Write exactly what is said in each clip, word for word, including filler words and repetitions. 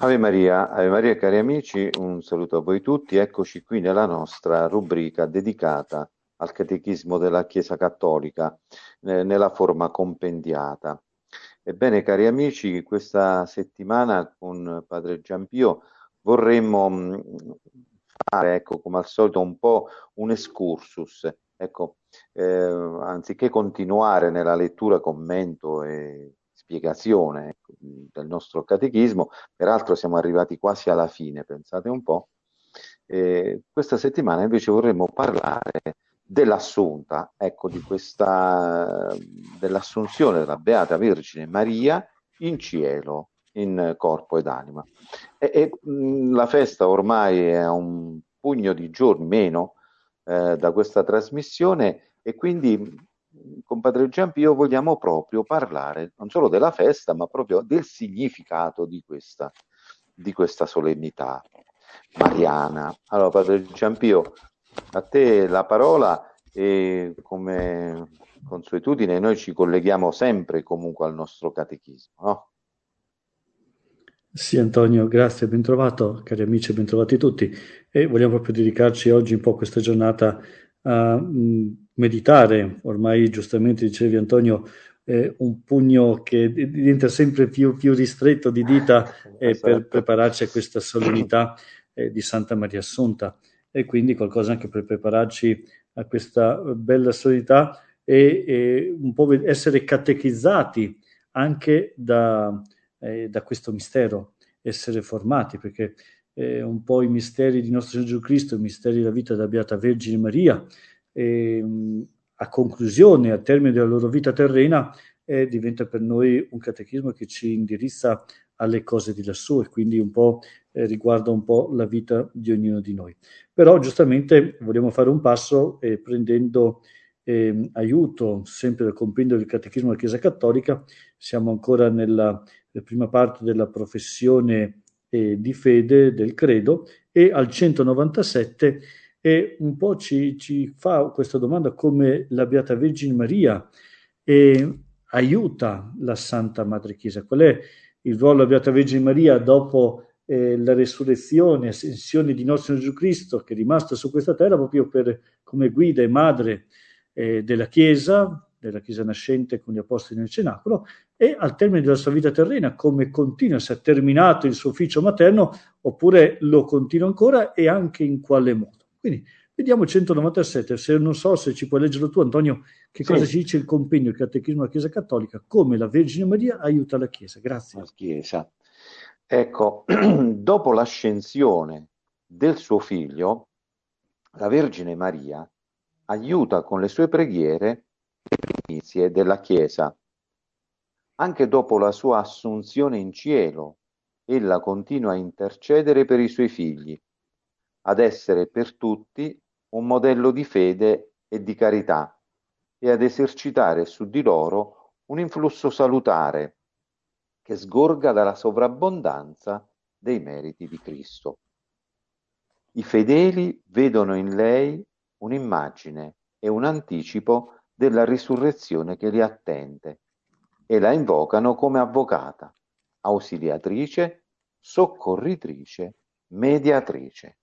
Ave Maria, Ave Maria cari amici, un saluto a voi tutti. Eccoci qui nella nostra rubrica dedicata al Catechismo della Chiesa Cattolica, eh, nella forma compendiata. Ebbene, cari amici, questa settimana con Padre Giampio vorremmo mh, fare, ecco, come al solito, un po' un excursus. Ecco, eh, anziché continuare nella lettura, commento e spiegazione, ecco, del nostro catechismo. Peraltro siamo arrivati quasi alla fine, pensate un po'. Eh, questa settimana invece vorremmo parlare dell'assunta, ecco, di questa, dell'assunzione della Beata Vergine Maria in cielo, in corpo ed anima. E, e mh, la festa ormai è a un pugno di giorni meno eh, da questa trasmissione e quindi mh, con Padre Giampio vogliamo proprio parlare non solo della festa, ma proprio del significato di questa, di questa solennità mariana. Allora, Padre Giampio, a te la parola e come consuetudine noi ci colleghiamo sempre comunque al nostro catechismo, no? Sì, Antonio, grazie, ben trovato, cari amici, ben trovati tutti. E vogliamo proprio dedicarci oggi un po' questa giornata a mh, meditare. Ormai, giustamente dicevi, Antonio, eh, un pugno che di- diventa sempre più, più ristretto di dita eh, per Esatto. prepararci a questa solennità eh, di Santa Maria Assunta. E quindi qualcosa anche per prepararci a questa bella solennità e, e un po' ve- essere catechizzati anche da eh, da questo mistero, essere formati, perché eh, un po' i misteri di nostro Gesù Cristo, i misteri della vita della Beata Vergine Maria, e, mh, a conclusione, al termine della loro vita terrena, eh, diventa per noi un catechismo che ci indirizza alle cose di lassù e quindi un po' eh, riguarda un po' la vita di ognuno di noi. Però giustamente vogliamo fare un passo eh, prendendo eh, aiuto sempre dal compendio del Catechismo della Chiesa Cattolica. Siamo ancora nella la prima parte della professione eh, di fede del credo e al centonovantasette e un po' ci, ci fa questa domanda come la Beata Vergine Maria eh, aiuta la Santa Madre Chiesa. Qual è il ruolo della Beata Vergine Maria dopo eh, la resurrezione, ascensione di nostro Gesù Cristo, che è rimasta su questa terra proprio per, come guida e madre eh, della Chiesa, della Chiesa nascente con gli Apostoli nel Cenacolo, e al termine della sua vita terrena, come continua, se ha terminato il suo ufficio materno, oppure lo continua ancora e anche in quale modo. Quindi vediamo centonovantasette, se non so se ci puoi leggerlo tu, Antonio, che cosa Sì, ci dice il compegno, il Catechismo della Chiesa Cattolica, come la Vergine Maria aiuta la Chiesa. Grazie. la Chiesa. Ecco, dopo l'ascensione del suo figlio, la Vergine Maria aiuta con le sue preghiere le primizie della Chiesa. Anche dopo la sua assunzione in cielo, ella continua a intercedere per i suoi figli, ad essere per tutti un modello di fede e di carità e ad esercitare su di loro un influsso salutare che sgorga dalla sovrabbondanza dei meriti di Cristo. I fedeli vedono in lei un'immagine e un anticipo della risurrezione che li attende e la invocano come avvocata, ausiliatrice, soccorritrice, mediatrice.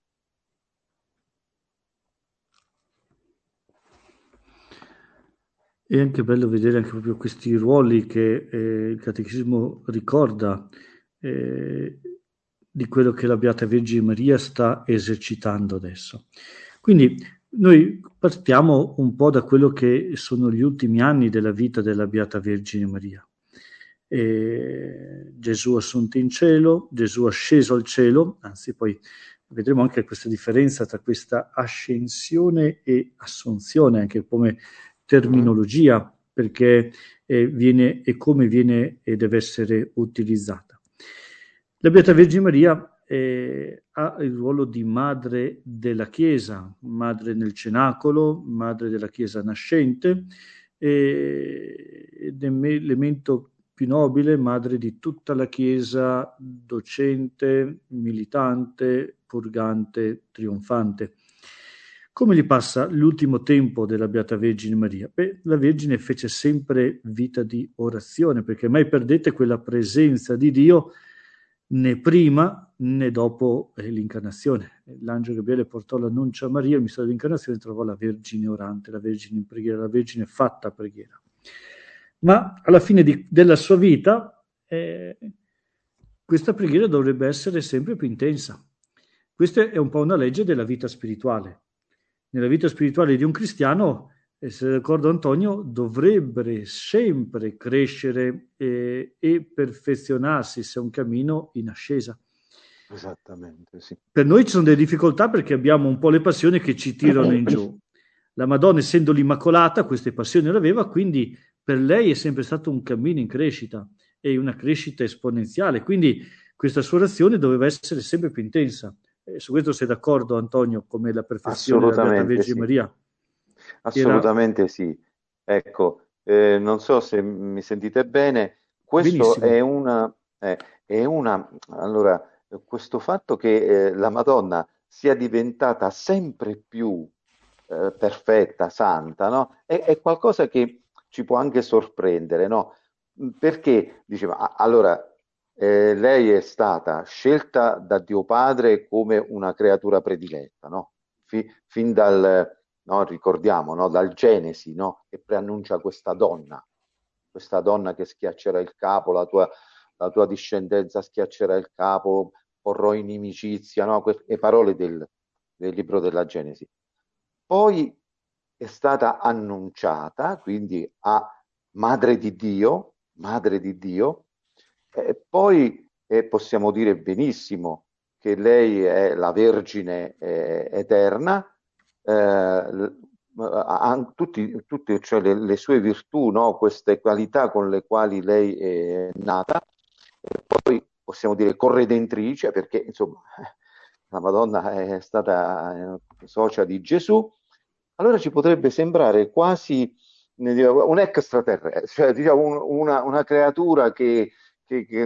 È anche bello vedere anche proprio questi ruoli che eh, il Catechismo ricorda eh, di quello che la Beata Vergine Maria sta esercitando adesso. Quindi noi partiamo un po' da quello che sono gli ultimi anni della vita della Beata Vergine Maria. E Gesù assunto in cielo, Gesù asceso al cielo, anzi poi vedremo anche questa differenza tra questa ascensione e assunzione, anche come Mhm. terminologia, perché eh, viene e come viene e deve essere utilizzata. La Beata Vergine Maria eh, ha il ruolo di madre della Chiesa, madre nel cenacolo, madre della Chiesa nascente, eh, ed è l'elemento più nobile, madre di tutta la Chiesa docente, militante, purgante, trionfante. Come gli passa l'ultimo tempo della Beata Vergine Maria? Beh, la Vergine fece sempre vita di orazione, perché mai perdete quella presenza di Dio né prima né dopo eh, l'incarnazione. L'angelo Gabriele portò l'annuncio a Maria, il mistero dell'incarnazione, e trovò la Vergine orante, la Vergine in preghiera, la Vergine fatta preghiera. Ma alla fine di, della sua vita eh, questa preghiera dovrebbe essere sempre più intensa. Questa è un po' una legge della vita spirituale. Nella vita spirituale di un cristiano, e se d'accordo Antonio, dovrebbe sempre crescere eh, e perfezionarsi se è un cammino in ascesa. Esattamente, sì. Per noi ci sono delle difficoltà perché abbiamo un po' le passioni che ci tirano in giù. La Madonna, essendo l'Immacolata, queste passioni le aveva, quindi per lei è sempre stato un cammino in crescita e una crescita esponenziale, quindi questa sua orazione doveva essere sempre più intensa. E su questo sei d'accordo, Antonio, come la perfezione della Beata Assolutamente Vergine sì. Maria? Assolutamente Era... sì. Ecco, eh, non so se mi sentite bene, questo è Benissimo. una, eh, è una, allora, questo fatto che eh, la Madonna sia diventata sempre più eh, perfetta, santa, no? È, è qualcosa che ci può anche sorprendere, no? Perché, diceva, a- allora, eh, lei è stata scelta da Dio Padre come una creatura prediletta, no? Fi- fin dal, no, ricordiamo, no, dal Genesi, no, che preannuncia questa donna, questa donna che schiaccerà il capo, la tua, la tua discendenza schiaccerà il capo, porrò inimicizia, no, que- le parole del, del libro della Genesi. Poi è stata annunciata, quindi a Madre di Dio, Madre di Dio, e poi eh, possiamo dire benissimo che lei è la Vergine eh, eterna, eh, ha tutti, tutte cioè le, le sue virtù, no? Queste qualità con le quali lei è nata, e poi possiamo dire corredentrice, perché insomma la Madonna è stata eh, socia di Gesù, allora ci potrebbe sembrare quasi un extraterrestre, cioè diciamo un, una, una, creatura che, che, che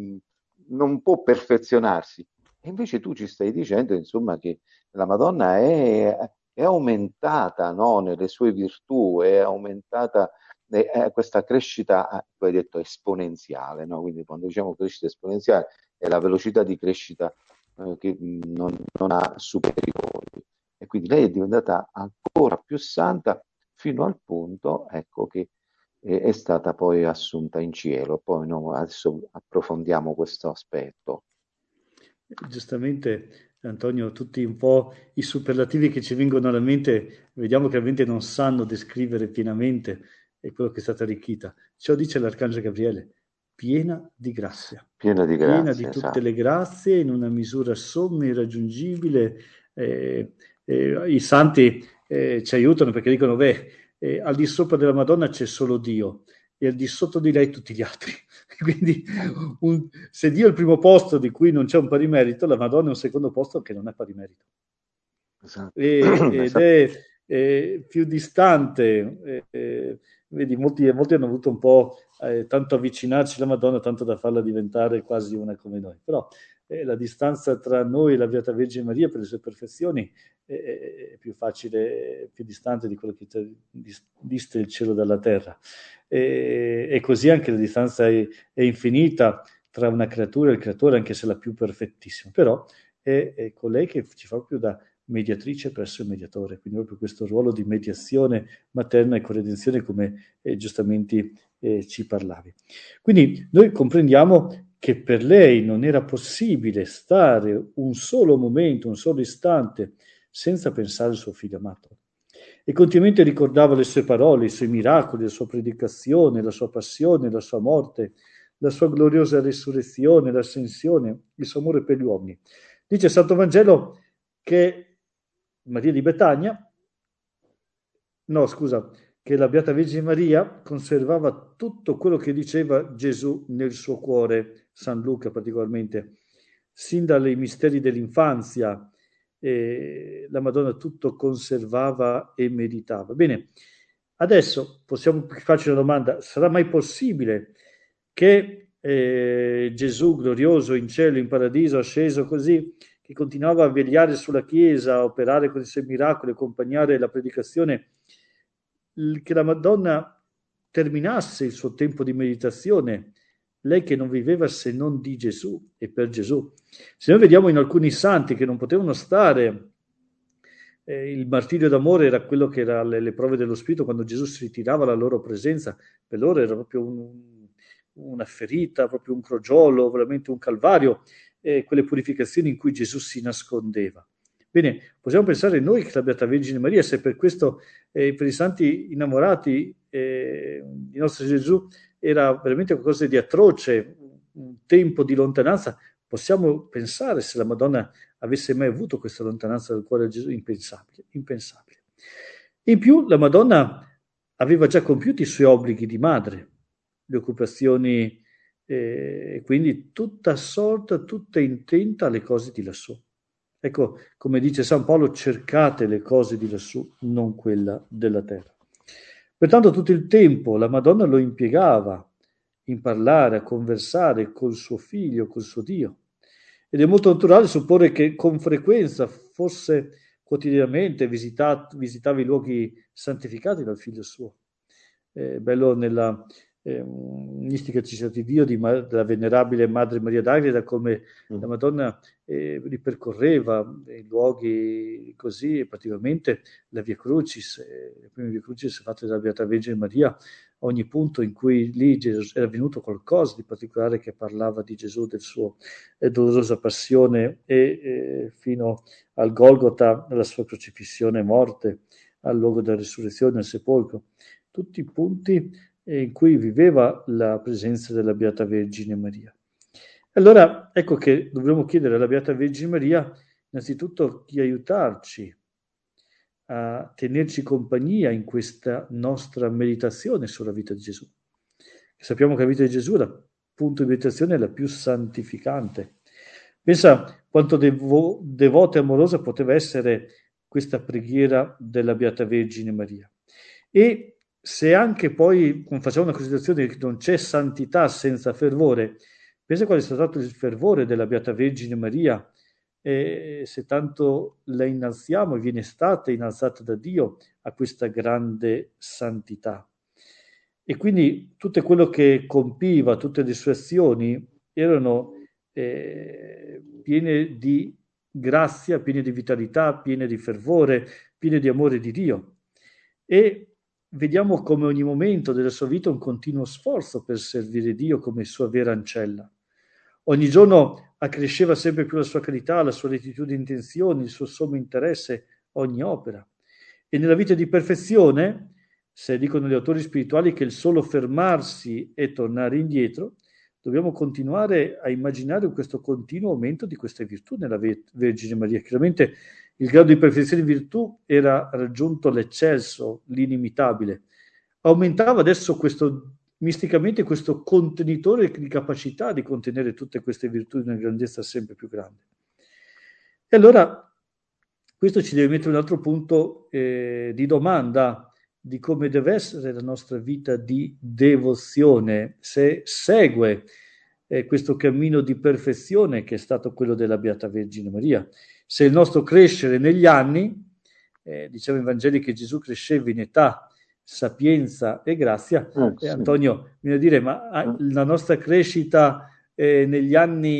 non può perfezionarsi. E invece tu ci stai dicendo, insomma, che la Madonna è, è aumentata, no, nelle sue virtù, è aumentata è, è questa crescita, tu hai detto, esponenziale, no? Quindi quando diciamo crescita esponenziale è la velocità di crescita eh, che non, non ha superiori. E quindi lei è diventata ancora più santa fino al punto, ecco, che è, è stata poi assunta in cielo. Poi no, adesso approfondiamo questo aspetto. Giustamente, Antonio, tutti un po' i superlativi che ci vengono alla mente, vediamo che veramente non sanno descrivere pienamente è quello che è stata arricchita. Ciò dice l'Arcangelo Gabriele, piena di grazia, Piena di piena di grazie, tutte esatto. le grazie, in una misura somma, irraggiungibile. Eh, eh, I santi eh, ci aiutano perché dicono, beh, eh, al di sopra della Madonna c'è solo Dio e al di sotto di lei tutti gli altri. Quindi un, se Dio è il primo posto di cui non c'è un pari merito, la Madonna è un secondo posto che non è pari merito. Esatto. E, ed Esatto. è, è più distante, eh, vedi, molti, molti hanno avuto un po' eh, tanto avvicinarci alla Madonna, tanto da farla diventare quasi una come noi. Però eh, la distanza tra noi e la Beata Vergine Maria per le sue perfezioni è, è più facile, più distante di quello che dista il cielo dalla terra. E, e così anche la distanza è, è infinita tra una creatura e il creatore, anche se la più perfettissima. Però è, è colei che ci fa più da mediatrice presso il mediatore, quindi proprio questo ruolo di mediazione materna e corredenzione come eh, giustamente eh, ci parlavi. Quindi noi comprendiamo che per lei non era possibile stare un solo momento, un solo istante senza pensare al suo figlio amato. E continuamente ricordava le sue parole, i suoi miracoli, la sua predicazione, la sua passione, la sua morte, la sua gloriosa risurrezione, l'ascensione, il suo amore per gli uomini. Dice Santo Vangelo che Maria di Betania, no scusa, che la Beata Vergine Maria conservava tutto quello che diceva Gesù nel suo cuore, San Luca particolarmente, sin dai misteri dell'infanzia, eh, la Madonna tutto conservava e meditava. Bene, adesso possiamo farci una domanda, sarà mai possibile che eh, Gesù glorioso in cielo, in paradiso, asceso così, che continuava a vegliare sulla Chiesa, a operare con i suoi miracoli, accompagnare la predicazione, che la Madonna terminasse il suo tempo di meditazione lei che non viveva se non di Gesù e per Gesù. Se noi vediamo in alcuni santi che non potevano stare, eh, il martirio d'amore era quello che era le, le prove dello Spirito, quando Gesù si ritirava la loro presenza, per loro era proprio un, una ferita, proprio un crogiolo, veramente un calvario, eh, quelle purificazioni in cui Gesù si nascondeva. Bene, possiamo pensare noi che la Beata Vergine Maria, se per questo eh, per i santi innamorati eh, di nostro Gesù era veramente qualcosa di atroce, un tempo di lontananza, possiamo pensare se la Madonna avesse mai avuto questa lontananza dal cuore di Gesù, impensabile, impensabile. In più la Madonna aveva già compiuto i suoi obblighi di madre, le occupazioni, e eh, quindi tutta assorta, tutta intenta alle cose di lassù. Ecco, come dice San Paolo, cercate le cose di lassù, non quella della terra. Pertanto tutto il tempo la Madonna lo impiegava in parlare, a conversare col suo figlio, col suo Dio. Ed è molto naturale supporre che con frequenza, fosse quotidianamente, visitat- visitava i luoghi santificati dal figlio suo. È bello nella eh, mistica Città di Dio di, della venerabile Madre Maria d'Agreda, come la Madonna eh, ripercorreva i luoghi così, e praticamente la Via Crucis, eh, le prime Via Crucis fatte dalla Beata Vergine Maria, ogni punto in cui lì Gesù, era venuto qualcosa di particolare che parlava di Gesù, del suo eh, dolorosa passione e eh, fino al Golgota, alla sua crocifissione e morte, al luogo della risurrezione, al sepolcro. Tutti i punti in cui viveva la presenza della Beata Vergine Maria. Allora ecco che dovremmo chiedere alla Beata Vergine Maria innanzitutto di aiutarci a tenerci compagnia in questa nostra meditazione sulla vita di Gesù. Sappiamo che la vita di Gesù, dal punto di meditazione, è la più santificante. Pensa quanto devo, devota e amorosa poteva essere questa preghiera della Beata Vergine Maria. E se anche poi facciamo una considerazione che non c'è santità senza fervore, pensa qual è stato il fervore della Beata Vergine Maria, e se tanto la innalziamo e viene stata innalzata da Dio a questa grande santità. E quindi tutto quello che compiva, tutte le sue azioni erano eh, piene di grazia, piene di vitalità, piene di fervore, piene di amore di Dio. E vediamo come ogni momento della sua vita un continuo sforzo per servire Dio come sua vera ancella. Ogni giorno accresceva sempre più la sua carità, la sua rettitudine di intenzioni, il suo sommo interesse a ogni opera. E nella vita di perfezione, se dicono gli autori spirituali che il solo fermarsi e tornare indietro, dobbiamo continuare a immaginare questo continuo aumento di queste virtù nella Vergine Maria. Chiaramente il grado di perfezione di virtù era raggiunto l'eccelso, l'inimitabile. Aumentava adesso questo, misticamente questo contenitore di capacità di contenere tutte queste virtù in una grandezza sempre più grande. E allora questo ci deve mettere un altro punto eh, di domanda di come deve essere la nostra vita di devozione, se segue eh, questo cammino di perfezione che è stato quello della Beata Vergine Maria. Se il nostro crescere negli anni, eh, diciamo in Vangeli che Gesù cresceva in età, sapienza e grazia, Eh, eh, sì. Antonio viene a dire, ma ah, la nostra crescita eh, negli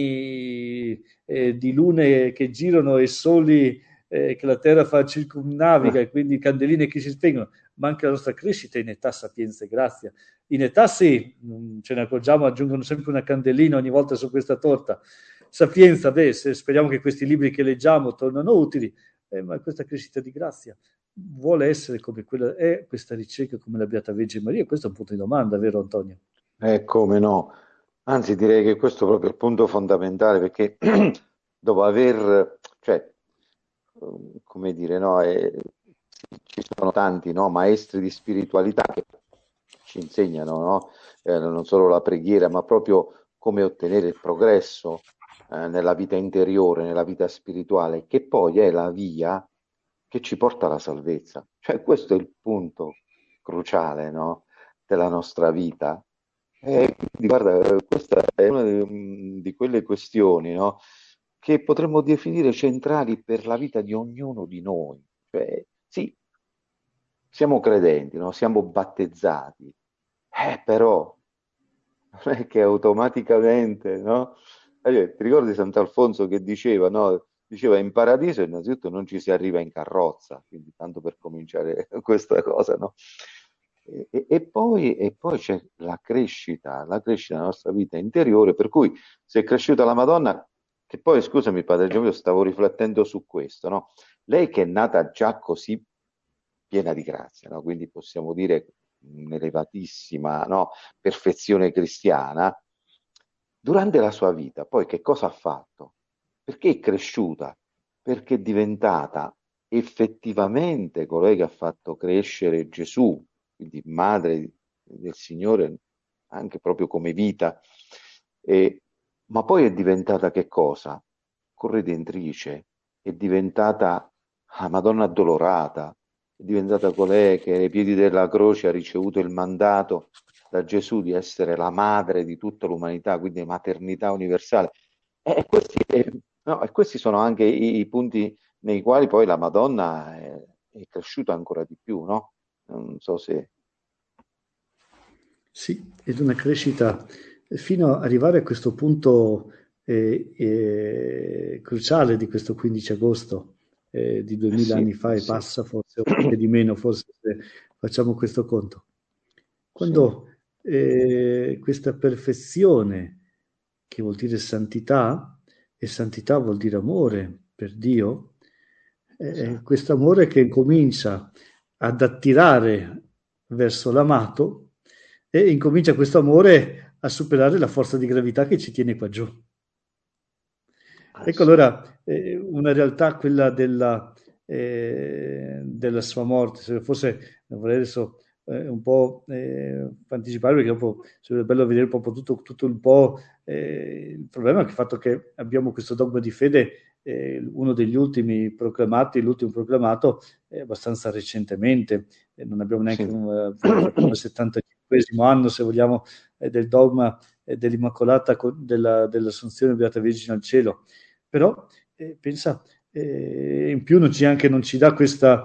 anni eh, di lune che girano e soli eh, che la Terra fa circumnaviga e quindi candeline che si spengono, ma anche la nostra crescita in età, sapienza e grazia. In età sì, ce ne accorgiamo, aggiungono sempre una candelina ogni volta su questa torta. Sapienza, beh, se speriamo che questi libri che leggiamo tornano utili, eh, ma questa crescita di grazia vuole essere come quella, è questa ricerca come la Beata Vergine Maria? Questo è un punto di domanda, vero Antonio? Eh, come no? Anzi, direi che questo è proprio il punto fondamentale, perché dopo aver, cioè, eh, come dire, no, eh, ci sono tanti, no, maestri di spiritualità che ci insegnano, no, eh, non solo la preghiera, ma proprio come ottenere il progresso eh, nella vita interiore, nella vita spirituale, che poi è la via che ci porta alla salvezza. Cioè, questo è il punto cruciale, no, della nostra vita. E quindi, guarda, questa è una di, di quelle questioni, no, che potremmo definire centrali per la vita di ognuno di noi. Cioè, sì, siamo credenti, no? Siamo battezzati, eh, però non è che automaticamente, no? Allora, ti ricordi Sant'Alfonso che diceva, no? Diceva in paradiso innanzitutto non ci si arriva in carrozza, quindi tanto per cominciare questa cosa, no? E, e- e poi, e poi c'è la crescita, la crescita della nostra vita interiore, per cui se è cresciuta la Madonna, che poi, scusami Padre Giovanni, stavo riflettendo su questo, no? Lei che è nata già così piena di grazia, no? Quindi possiamo dire un'elevatissima, no? Perfezione cristiana, durante la sua vita, poi che cosa ha fatto? Perché è cresciuta? Perché è diventata effettivamente colei che ha fatto crescere Gesù, quindi madre del Signore, anche proprio come vita. E, ma poi è diventata che cosa? Corredentrice, è diventata la Madonna addolorata, è diventata colei che ai piedi della croce ha ricevuto il mandato da Gesù di essere la madre di tutta l'umanità, quindi maternità universale. E, e questi, e- no, e questi sono anche i, i punti nei quali poi la Madonna è, è cresciuta ancora di più, no? Non so se... Sì, ed una crescita fino ad arrivare a questo punto eh, eh, cruciale di questo quindici agosto eh, di Eh duemila sì, anni fa eh e sì, passa, forse o anche di meno, forse se facciamo questo conto. sì, Quando eh, questa perfezione, che vuol dire santità, e santità vuol dire amore per Dio, eh, esatto. questo amore che comincia ad attirare verso l'amato e incomincia questo amore a superare la forza di gravità che ci tiene qua giù. Eh Ecco sì, allora eh, una realtà, quella della, eh, della sua morte, se fosse, non vorrei adesso eh, un po' eh, anticipare perché dopo sarebbe bello vedere proprio tutto, tutto un po' eh, il problema è che il fatto che abbiamo questo dogma di fede, eh, uno degli ultimi proclamati, l'ultimo proclamato è abbastanza recentemente, eh, non abbiamo neanche sì. un, eh, facciamo il settantacinquesimo anno se vogliamo eh, del dogma eh, dell'Immacolata co- della, dell'Assunzione Beata Vergine al cielo. Però eh, pensa, eh, in più non ci, anche, non ci dà questa,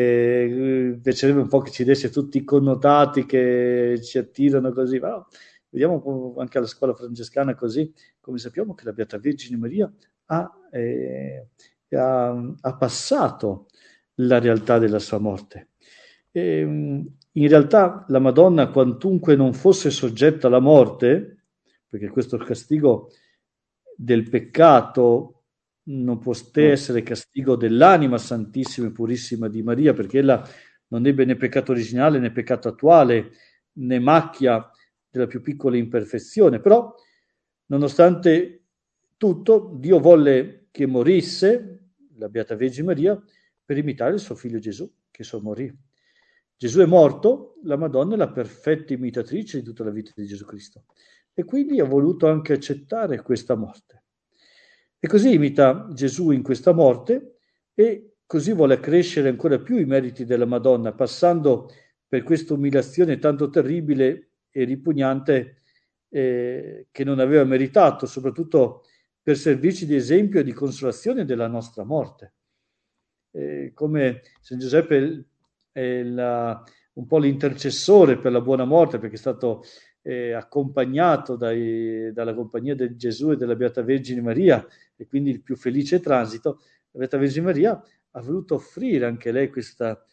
eh, piacerebbe un po' che ci desse tutti i connotati che ci attirano così, ma no, vediamo anche alla scuola francescana così, come sappiamo che la Beata Vergine Maria ha, eh, ha, ha passato la realtà della sua morte. E, in realtà la Madonna, quantunque non fosse soggetta alla morte, perché questo castigo del peccato non può Mm, essere castigo dell'anima santissima e purissima di Maria, perché ella non ebbe né peccato originale né peccato attuale, né macchia della più piccola imperfezione. Però, nonostante tutto, Dio volle che morisse la Beata Vergine Maria per imitare il suo figlio Gesù, che so morì. Gesù è morto, la Madonna è la perfetta imitatrice di tutta la vita di Gesù Cristo e quindi ha voluto anche accettare questa morte. E così imita Gesù in questa morte e così vuole accrescere ancora più i meriti della Madonna, passando per questa umiliazione tanto terribile e ripugnante eh, che non aveva meritato, soprattutto per servirci di esempio e di consolazione della nostra morte. Eh, come San Giuseppe è la, un po' l'intercessore per la buona morte, perché è stato eh, accompagnato dai, dalla compagnia di Gesù e della Beata Vergine Maria, e quindi il più felice transito, la Beata Vergine Maria ha voluto offrire anche lei questa,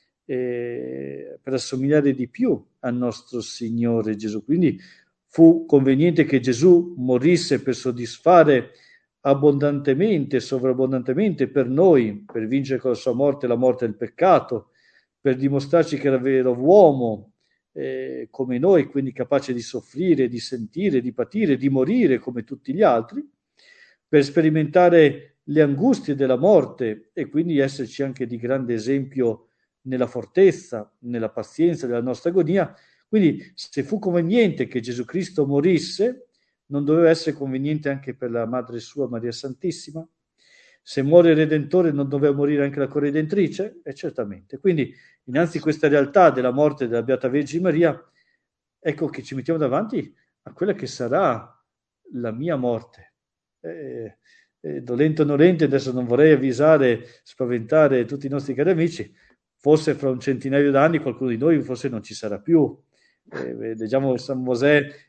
eh, per assomigliare di più al nostro Signore Gesù. Quindi fu conveniente che Gesù morisse per soddisfare abbondantemente, sovrabbondantemente per noi, per vincere con la sua morte la morte del peccato, per dimostrarci che era vero uomo eh, come noi, quindi capace di soffrire, di sentire, di patire, di morire come tutti gli altri, per sperimentare le angustie della morte e quindi esserci anche di grande esempio nella fortezza, nella pazienza della nostra agonia. Quindi se fu conveniente che Gesù Cristo morisse, non doveva essere conveniente anche per la madre sua, Maria Santissima? Se muore il Redentore, non doveva morire anche la corredentrice? E certamente. Quindi, innanzi a questa realtà della morte della Beata Vergine Maria, ecco che ci mettiamo davanti a quella che sarà la mia morte. Eh, eh, dolente o nolente, adesso non vorrei avvisare, spaventare tutti i nostri cari amici, forse fra un centinaio d'anni qualcuno di noi forse non ci sarà più. Eh, leggiamo San Mosè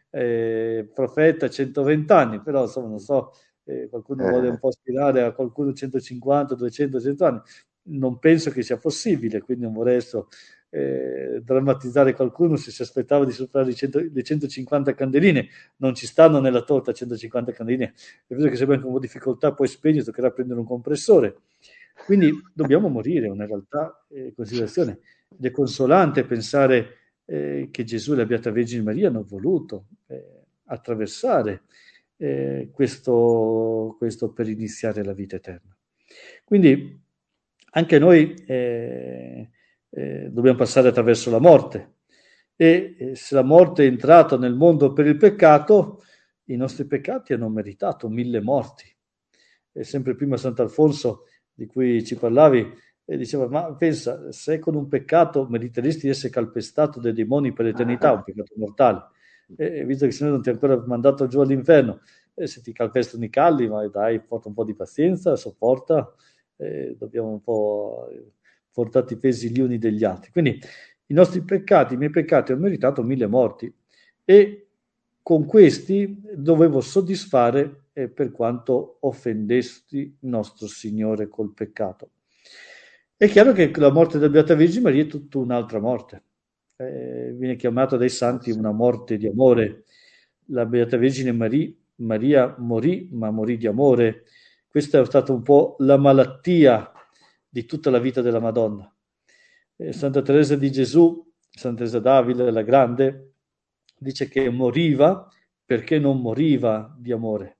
eh, profeta centoventi anni, però insomma non so, eh, qualcuno vuole un Eh, po' aspirare a qualcuno centocinquanta, duecento, cento anni, non penso che sia possibile, quindi non vorrei adesso eh, drammatizzare qualcuno se si aspettava di superare i cento, le centocinquanta candeline, non ci stanno nella torta centocinquanta candeline, è vero che se abbiamo un po' di difficoltà poi spegne, toccherà prendere un compressore, quindi dobbiamo morire, è una realtà eh, considerazione, ed è consolante pensare eh, che Gesù e la Beata Vergine Maria hanno voluto eh, attraversare eh, questo, questo per iniziare la vita eterna. Quindi anche noi eh, eh, dobbiamo passare attraverso la morte e eh, se la morte è entrata nel mondo per il peccato, i nostri peccati hanno meritato mille morti. E sempre prima Sant'Alfonso, di cui ci parlavi, e diceva, ma pensa, se con un peccato meriteresti di essere calpestato dai demoni per l'eternità, un peccato mortale, e visto che il Signore non ti ha ancora mandato giù all'inferno, e se ti calpestano i calli, ma dai, porta un po' di pazienza, sopporta, eh, dobbiamo un po' portare i pesi gli uni degli altri. Quindi i nostri peccati, i miei peccati hanno meritato mille morti e con questi dovevo soddisfare eh, per quanto offendesti il nostro Signore col peccato. È chiaro che la morte della Beata Vergine Maria è tutta un'altra morte. Eh, viene chiamata dai santi una morte di amore. La Beata Vergine Maria, Maria morì, ma morì di amore. Questa è stata un po' la malattia di tutta la vita della Madonna. Eh, Santa Teresa di Gesù, Santa Teresa d'Avila, la grande, dice che moriva perché non moriva di amore.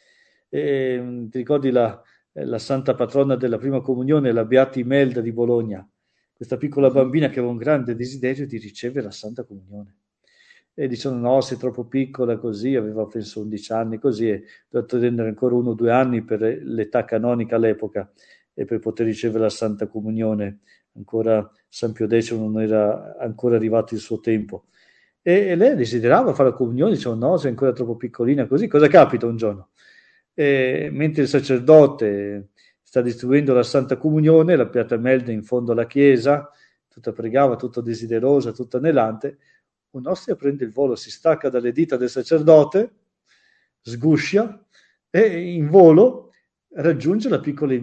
E, ti ricordi la, la santa patrona della prima comunione, la Beata Imelda di Bologna, questa piccola bambina che aveva un grande desiderio di ricevere la Santa Comunione. E dicevano no, sei troppo piccola così, aveva penso undici anni così, e doveva attendere ancora uno o due anni per l'età canonica all'epoca e per poter ricevere la Santa Comunione. Ancora San Pio X non era ancora arrivato il suo tempo. E, e lei desiderava fare la comunione, diceva no, sei ancora troppo piccolina così. Cosa capita un giorno? E, mentre il sacerdote sta distribuendo la Santa Comunione, la Beata Imelda in fondo alla chiesa, tutta pregava, tutta desiderosa, tutta anelante, un'ostia prende il volo, si stacca dalle dita del sacerdote, sguscia e in volo raggiunge la piccola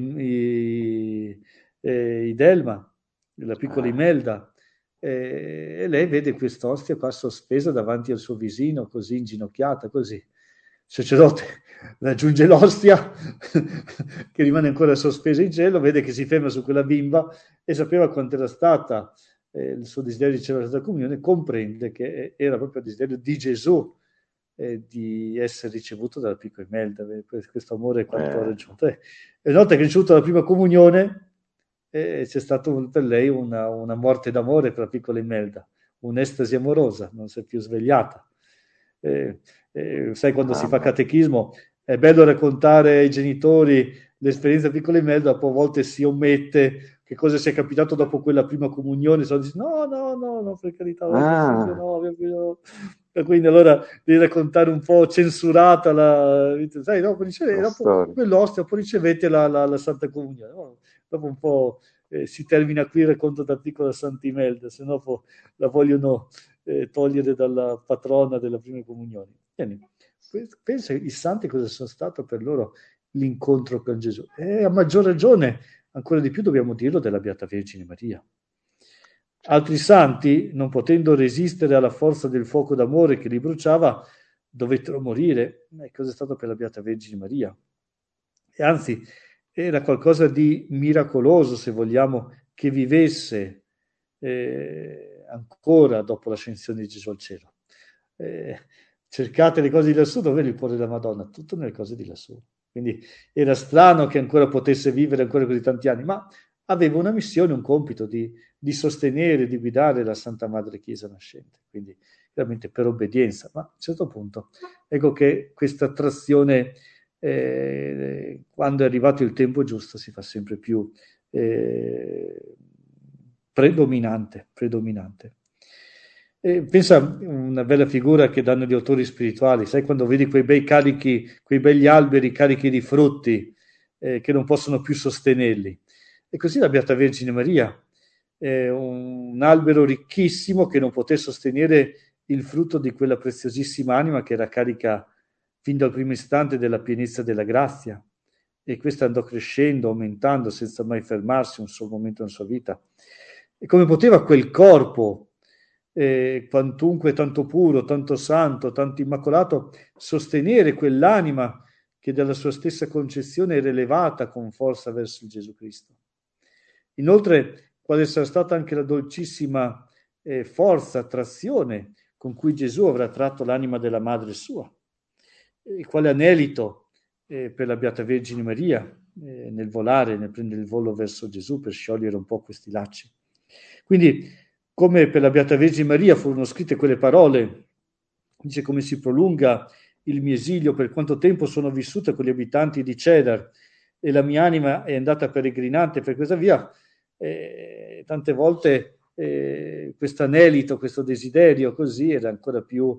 i, eh, Idelma, la piccola Imelda, eh, e lei vede quest'ostia qua sospesa davanti al suo visino, così inginocchiata, così. Il sacerdote raggiunge l'ostia che rimane ancora sospesa in cielo, vede che si ferma su quella bimba e sapeva quanto era stata eh, il suo desiderio di ricevere la Santa Comunione, comprende che era proprio il desiderio di Gesù eh, di essere ricevuto dalla piccola Imelda, questo amore quanto ha raggiunto. E una volta che ha ricevuto la prima comunione eh, c'è stata per lei una, una morte d'amore per la piccola Imelda, un'estasi amorosa, non si è più svegliata. Eh, eh, sai, quando ah, si fa catechismo è bello raccontare ai genitori l'esperienza di piccola Imelda, dopo a volte si omette che cosa sia capitato dopo quella prima comunione, so, dice, no, no, no, no, per carità, ah. no, no. E quindi allora devi raccontare un po' censurata la, sai, dopo, riceve, dopo quell'ostia, poi ricevete la, la, la Santa Comunione, no? Dopo un po' eh, si termina qui il racconto da piccola Santa Imelda, se no poi la vogliono eh, togliere dalla patrona della prima comunione. Vieni, pensa i santi cosa sono stato per loro l'incontro con Gesù. E a maggior ragione, ancora di più dobbiamo dirlo della Beata Vergine Maria. Altri santi, non potendo resistere alla forza del fuoco d'amore che li bruciava, dovettero morire. E cosa è stato per la Beata Vergine Maria? E anzi, era qualcosa di miracoloso, se vogliamo, che vivesse eh, ancora dopo l'ascensione di Gesù al cielo. Eh, cercate le cose di lassù, dove li pone la Madonna? Tutto nelle cose di lassù. Quindi era strano che ancora potesse vivere ancora così tanti anni, ma aveva una missione, un compito di, di sostenere, di guidare la Santa Madre Chiesa nascente, quindi veramente per obbedienza. Ma a un certo punto, ecco che questa attrazione, eh, quando è arrivato il tempo giusto, si fa sempre più eh, predominante, predominante. E pensa una bella figura che danno gli autori spirituali, sai, quando vedi quei bei carichi, quei begli alberi carichi di frutti eh, che non possono più sostenerli. E così la Beata Vergine Maria, eh, un albero ricchissimo che non poté sostenere il frutto di quella preziosissima anima che era carica fin dal primo istante della pienezza della grazia. E questa andò crescendo, aumentando, senza mai fermarsi un solo momento nella sua vita. E come poteva quel corpo, eh, quantunque tanto puro, tanto santo, tanto immacolato, sostenere quell'anima che dalla sua stessa concezione era elevata con forza verso il Gesù Cristo? Inoltre, quale sarà stata anche la dolcissima eh, forza, attrazione con cui Gesù avrà tratto l'anima della madre sua? E quale anelito eh, per la Beata Vergine Maria eh, nel volare, nel prendere il volo verso Gesù per sciogliere un po' questi lacci. Quindi, come per la Beata Vergine Maria furono scritte quelle parole, dice: come si prolunga il mio esilio, per quanto tempo sono vissuta con gli abitanti di Cedar e la mia anima è andata peregrinante per questa via, eh, tante volte eh, questo anelito, questo desiderio così era ancora più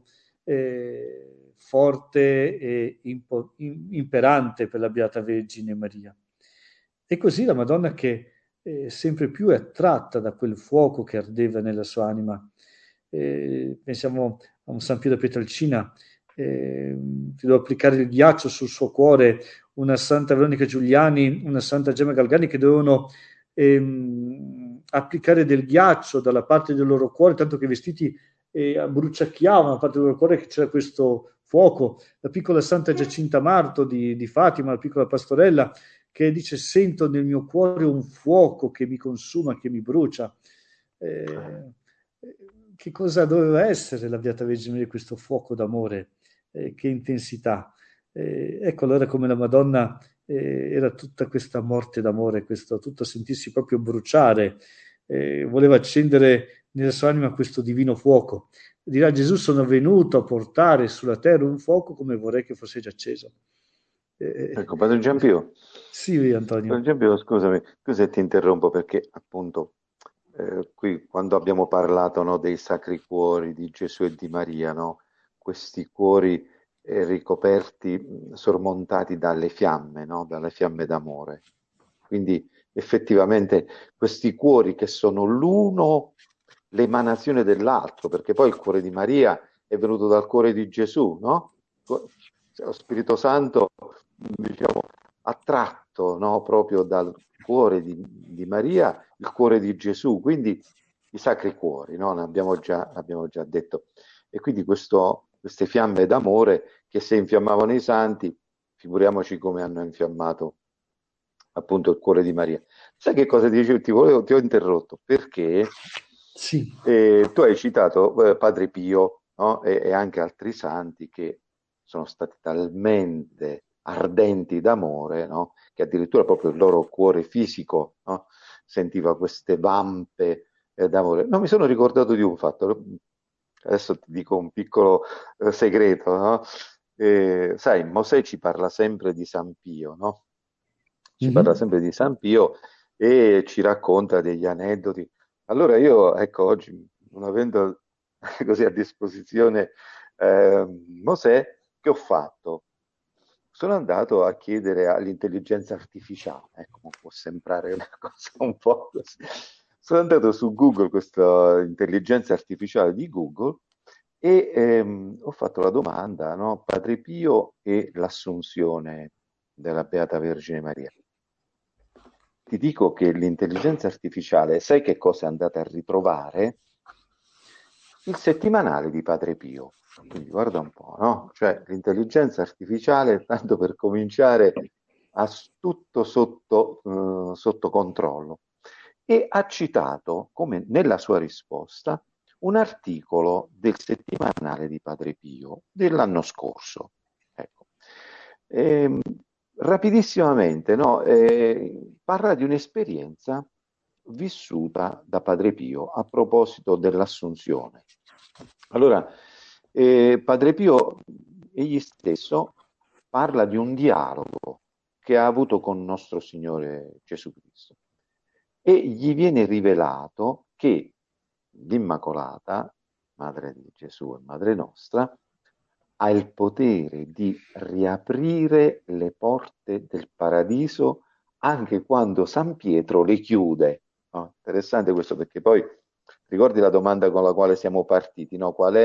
eh, forte e impo- imperante per la Beata Vergine Maria. E così la Madonna, che eh, sempre più è attratta da quel fuoco che ardeva nella sua anima. Eh, pensiamo a un San Pietro Pietrelcina, eh, che doveva applicare il ghiaccio sul suo cuore, una Santa Veronica Giuliani, una Santa Gemma Galgani, che dovevano ehm, applicare del ghiaccio dalla parte del loro cuore, tanto che i vestiti eh, bruciacchiavano la parte del loro cuore, che c'era questo fuoco. La piccola Santa Giacinta Marto di, di Fatima, la piccola pastorella, che dice: sento nel mio cuore un fuoco che mi consuma, che mi brucia. Eh, che cosa doveva essere la Beata Vergine Maria, questo fuoco d'amore? Eh, che intensità! Eh, ecco allora come la Madonna eh, era tutta questa morte d'amore, questo tutto sentirsi proprio bruciare, eh, voleva accendere nella sua anima questo divino fuoco. Dirà Gesù: sono venuto a portare sulla terra un fuoco come vorrei che fosse già acceso. Eh, Ecco, Padre Giampio, sì, Padre Antonio. Giampio, scusami, scusa se ti interrompo perché appunto eh, qui quando abbiamo parlato, no, dei sacri cuori di Gesù e di Maria, no, questi cuori eh, ricoperti, mh, sormontati dalle fiamme, no, dalle fiamme d'amore. Quindi effettivamente questi cuori che sono l'uno l'emanazione dell'altro, perché poi il cuore di Maria è venuto dal cuore di Gesù, no? Lo Spirito Santo, diciamo, attratto, no, proprio dal cuore di, di Maria, il cuore di Gesù, quindi i sacri cuori, no? Ne abbiamo già, abbiamo già detto. E quindi questo, queste fiamme d'amore che se infiammavano i santi, figuriamoci come hanno infiammato appunto il cuore di Maria. Sai che cosa ti dicevo? Ti, volevo, ti ho interrotto perché Sì. eh, tu hai citato eh, Padre Pio, no? E, e anche altri santi che sono stati talmente ardenti d'amore, no? Che addirittura proprio il loro cuore fisico, no? Sentiva queste vampe eh, d'amore. Non mi sono ricordato di un fatto, adesso ti dico un piccolo eh, segreto, no? Eh, sai, Mosè ci parla sempre di San Pio, no? Ci parla Mhm. sempre di San Pio e ci racconta degli aneddoti. Allora io, ecco, oggi, non avendo così a disposizione eh, Mosè, che ho fatto? Sono andato a chiedere all'intelligenza artificiale, ecco, può sembrare una cosa un po' così. Sono andato su Google, questa intelligenza artificiale di Google, e ehm, ho fatto la domanda, no? Padre Pio e l'assunzione della Beata Vergine Maria. Ti dico che l'intelligenza artificiale, sai che cosa è andata a ritrovare? Il settimanale di Padre Pio. Quindi guarda un po', no? Cioè l'intelligenza artificiale, tanto per cominciare, ha s- tutto sotto, eh, sotto controllo. E ha citato, come nella sua risposta, un articolo del settimanale di Padre Pio dell'anno scorso. Ecco. Ehm, rapidissimamente, no? Eh, parla di un'esperienza vissuta da Padre Pio a proposito dell'assunzione. Allora, eh, Padre Pio egli stesso parla di un dialogo che ha avuto con nostro Signore Gesù Cristo e gli viene rivelato che l'Immacolata, Madre di Gesù e Madre nostra, ha il potere di riaprire le porte del paradiso anche quando San Pietro le chiude. No? Interessante questo perché poi ricordi la domanda con la quale siamo partiti, no? Qual è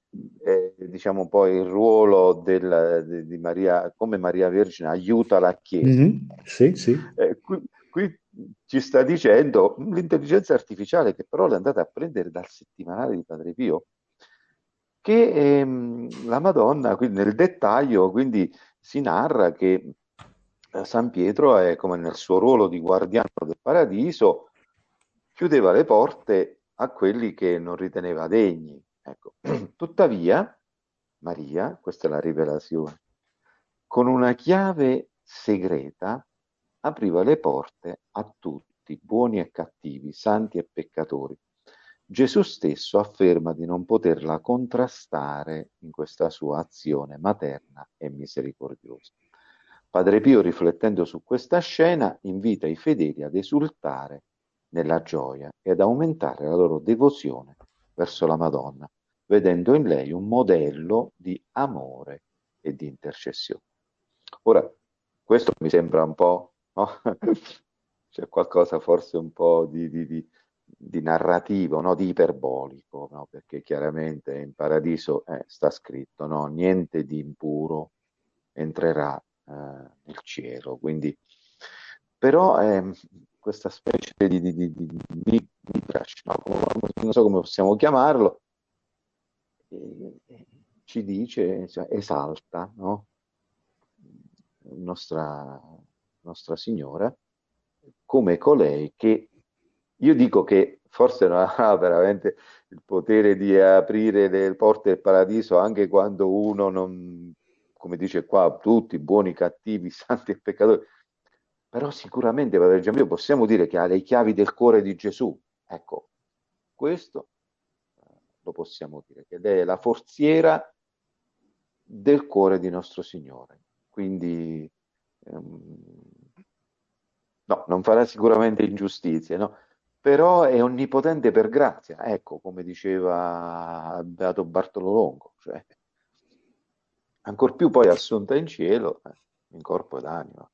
eh, diciamo poi il ruolo del- di, di Maria, come Maria Vergine aiuta la Chiesa. Mhm. Sì, sì. Eh, qui, qui ci sta dicendo l'intelligenza artificiale che però l'è andata a prendere dal settimanale di Padre Pio, che ehm, la Madonna, quindi nel dettaglio, quindi si narra che eh, San Pietro è come nel suo ruolo di guardiano del paradiso, chiudeva le porte a quelli che non riteneva degni. Ecco. Tuttavia, Maria, questa è la rivelazione, con una chiave segreta apriva le porte a tutti, buoni e cattivi, santi e peccatori. Gesù stesso afferma di non poterla contrastare in questa sua azione materna e misericordiosa. Padre Pio, riflettendo su questa scena, invita i fedeli ad esultare nella gioia e ad aumentare la loro devozione verso la Madonna, vedendo in lei un modello di amore e di intercessione. Ora, questo mi sembra un po', no? C'è qualcosa forse un po' di, di, di, di narrativo, no? Di iperbolico, no? Perché chiaramente in paradiso eh, sta scritto, no? Niente di impuro entrerà eh, nel cielo. Quindi, però ehm, questa specie di, di, di, di, di midrash, no? Come- non so come possiamo chiamarlo, eh, ci dice, cioè, esalta, no? Nostra, Nostra Signora come colei che io dico che forse non ha veramente il potere di aprire le porte del paradiso anche quando uno non, come dice qua, tutti buoni, cattivi, santi e peccatori, però sicuramente, Padre Giampio, possiamo dire che ha le chiavi del cuore di Gesù. Ecco, questo eh, lo possiamo dire, che lei è la forziera del cuore di nostro Signore. Quindi, ehm, no, non farà sicuramente ingiustizie, no? Però è onnipotente per grazia, ecco, come diceva Beato Bartolo Longo, cioè, ancor più poi assunta in cielo, eh, in corpo ed anima.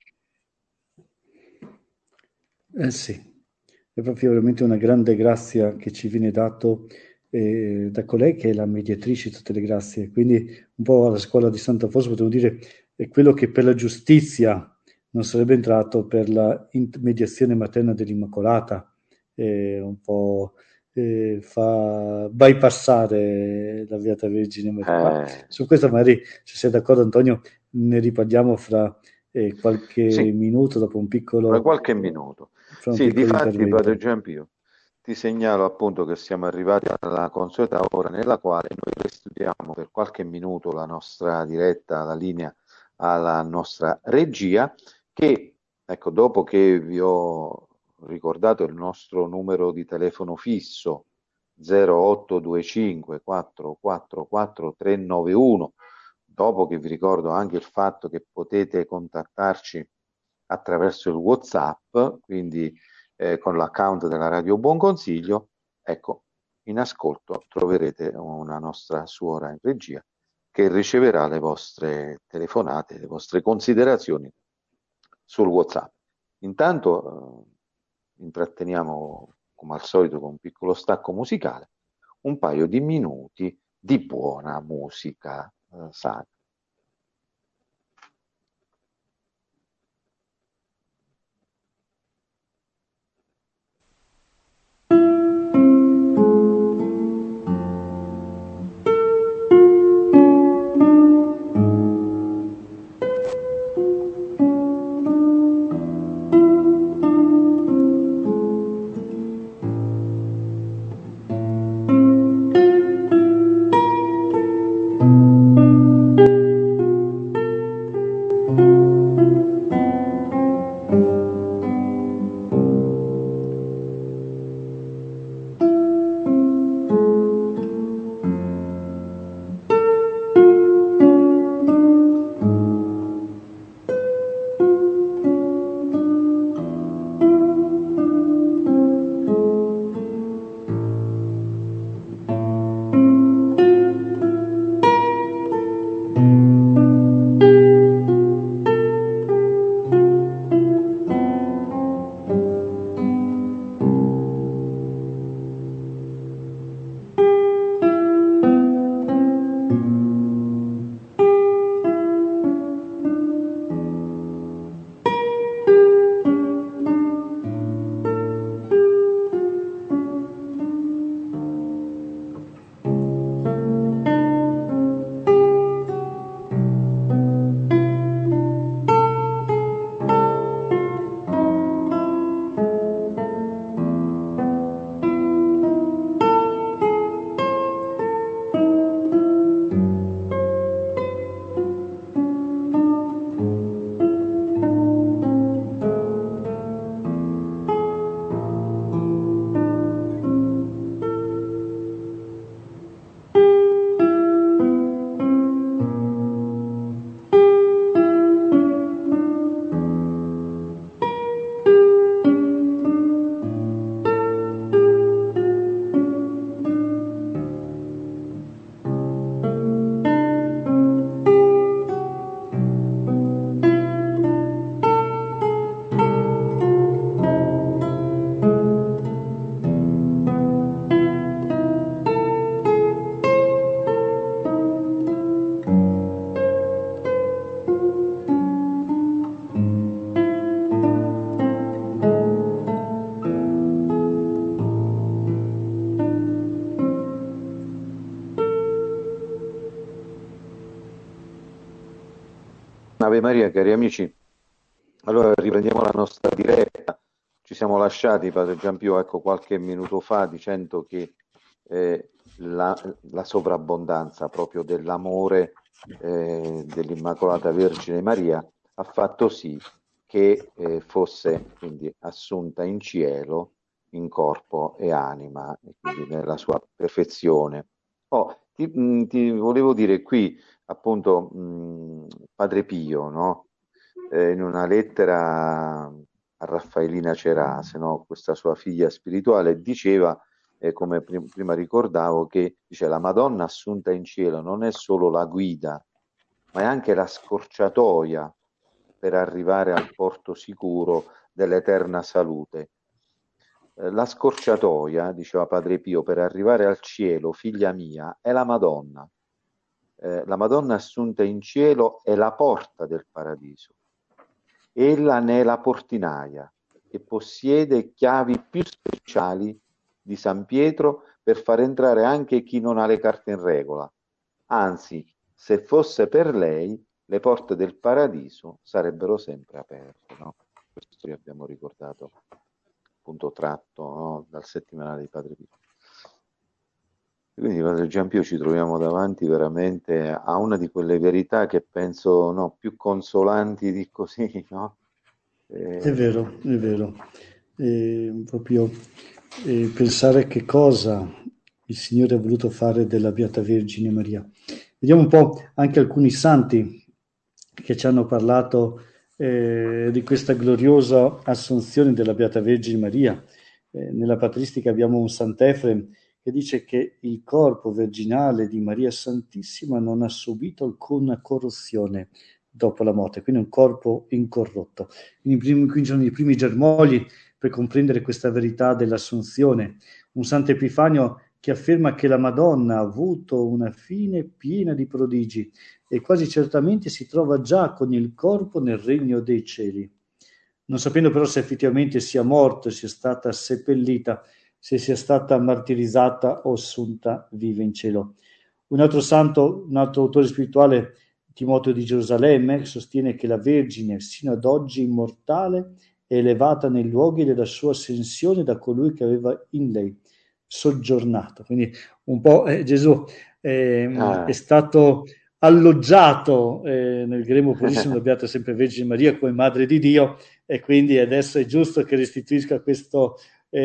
Eh sì, è proprio veramente una grande grazia che ci viene dato eh, da colei che è la mediatrice di tutte le grazie. Quindi un po' alla scuola di Santa Fossa potremmo dire è quello che per la giustizia non sarebbe entrato per la int- mediazione materna dell'Immacolata, eh, un po' eh, fa bypassare la Beata Vergine Maria. Ma Eh, su questo magari, se sei d'accordo Antonio, ne riparliamo fra eh, qualche sì, minuto dopo un fra piccolo qualche minuto. fra un Sì, piccolo difatti, Padre intervento. Giampio, ti segnalo appunto che siamo arrivati alla consueta ora nella quale noi restituiamo per qualche minuto la nostra diretta, la linea alla nostra regia, che, ecco, dopo che vi ho ricordato il nostro numero di telefono fisso zero otto due cinque quattro quattro quattro tre nove uno, dopo che vi ricordo anche il fatto che potete contattarci attraverso il WhatsApp, quindi eh, con l'account della Radio Buon Consiglio, ecco, in ascolto troverete una nostra suora in regia che riceverà le vostre telefonate, le vostre considerazioni sul WhatsApp. Intanto eh, intratteniamo, come al solito, con un piccolo stacco musicale, un paio di minuti di buona musica eh, sacra. Ave Maria, cari amici, allora riprendiamo la nostra diretta. Ci siamo lasciati, Padre Giampio, ecco, qualche minuto fa dicendo che eh, la, la sovrabbondanza proprio dell'amore eh, dell'Immacolata Vergine Maria ha fatto sì che eh, fosse quindi assunta in cielo in corpo e anima, e quindi nella sua perfezione. Oh, ti, mh, ti volevo dire qui, appunto, mh, Padre Pio, no? Eh, in una lettera a Raffaellina Cerase, no? Questa sua figlia spirituale, diceva, eh, come prim- prima ricordavo, che dice, la Madonna assunta in cielo non è solo la guida, ma è anche la scorciatoia per arrivare al porto sicuro dell'eterna salute. Eh, la scorciatoia, diceva Padre Pio, per arrivare al cielo, figlia mia, è la Madonna. Eh, la Madonna assunta in cielo è la porta del paradiso. Ella ne è la portinaia e possiede chiavi più speciali di San Pietro per far entrare anche chi non ha le carte in regola. Anzi, se fosse per lei, le porte del paradiso sarebbero sempre aperte. No? Questo vi abbiamo ricordato, appunto tratto, no? Dal settimanale di Padre Pio. Quindi, Padre Giampio, ci troviamo davanti veramente a una di quelle verità che penso, no, più consolanti di così, no? Eh... È vero, è vero. Eh, proprio eh, pensare che cosa il Signore ha voluto fare della Beata Vergine Maria. Vediamo un po' anche alcuni santi che ci hanno parlato eh, di questa gloriosa assunzione della Beata Vergine Maria. Eh, nella patristica abbiamo un Sant'Efrem che dice che il corpo virginale di Maria Santissima non ha subito alcuna corruzione dopo la morte, quindi un corpo incorrotto. Quindi, primi, quindi sono i primi germogli per comprendere questa verità dell'assunzione. Un Santo Epifanio che afferma che la Madonna ha avuto una fine piena di prodigi e quasi certamente si trova già con il corpo nel regno dei cieli. Non sapendo però se effettivamente sia morta, sia stata seppellita, se sia stata martirizzata o assunta viva in cielo. Un altro santo, un altro autore spirituale, Timoteo di Gerusalemme, sostiene che la Vergine, sino ad oggi immortale, è elevata nei luoghi della sua ascensione da colui che aveva in lei soggiornato. Quindi un po' eh, Gesù eh, Ah. è stato alloggiato eh, nel grembo purissimo della Beata Sempre Vergine Maria come Madre di Dio, e quindi adesso è giusto che restituisca questo,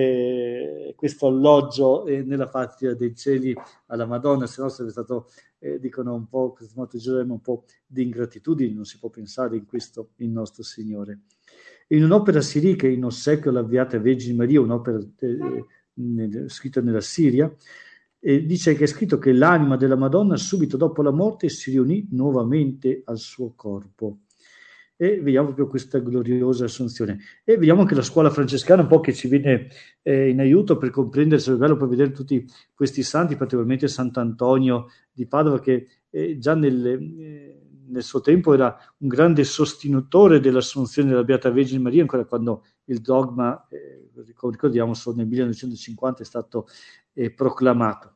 eh, questo alloggio eh, nella patria dei cieli alla Madonna, se no sarebbe stato, eh, dicono un po', questo modo Gerusalemme, un po' di ingratitudine, non si può pensare in questo il nostro Signore. In un'opera sirica in ossequio alla Beata Vergine Maria, un'opera eh, nel, scritta nella Siria, e dice che è scritto che l'anima della Madonna subito dopo la morte si riunì nuovamente al suo corpo. E vediamo proprio questa gloriosa assunzione. E vediamo anche la scuola francescana un po' che ci viene eh, in aiuto per comprendere, sarebbe bello per vedere tutti questi santi, particolarmente Sant'Antonio di Padova, che eh, già nel, eh, nel suo tempo era un grande sostenitore dell'assunzione della Beata Vergine Maria, ancora quando il dogma, eh, ricordiamo, solo nel millenovecentocinquanta è stato eh, proclamato.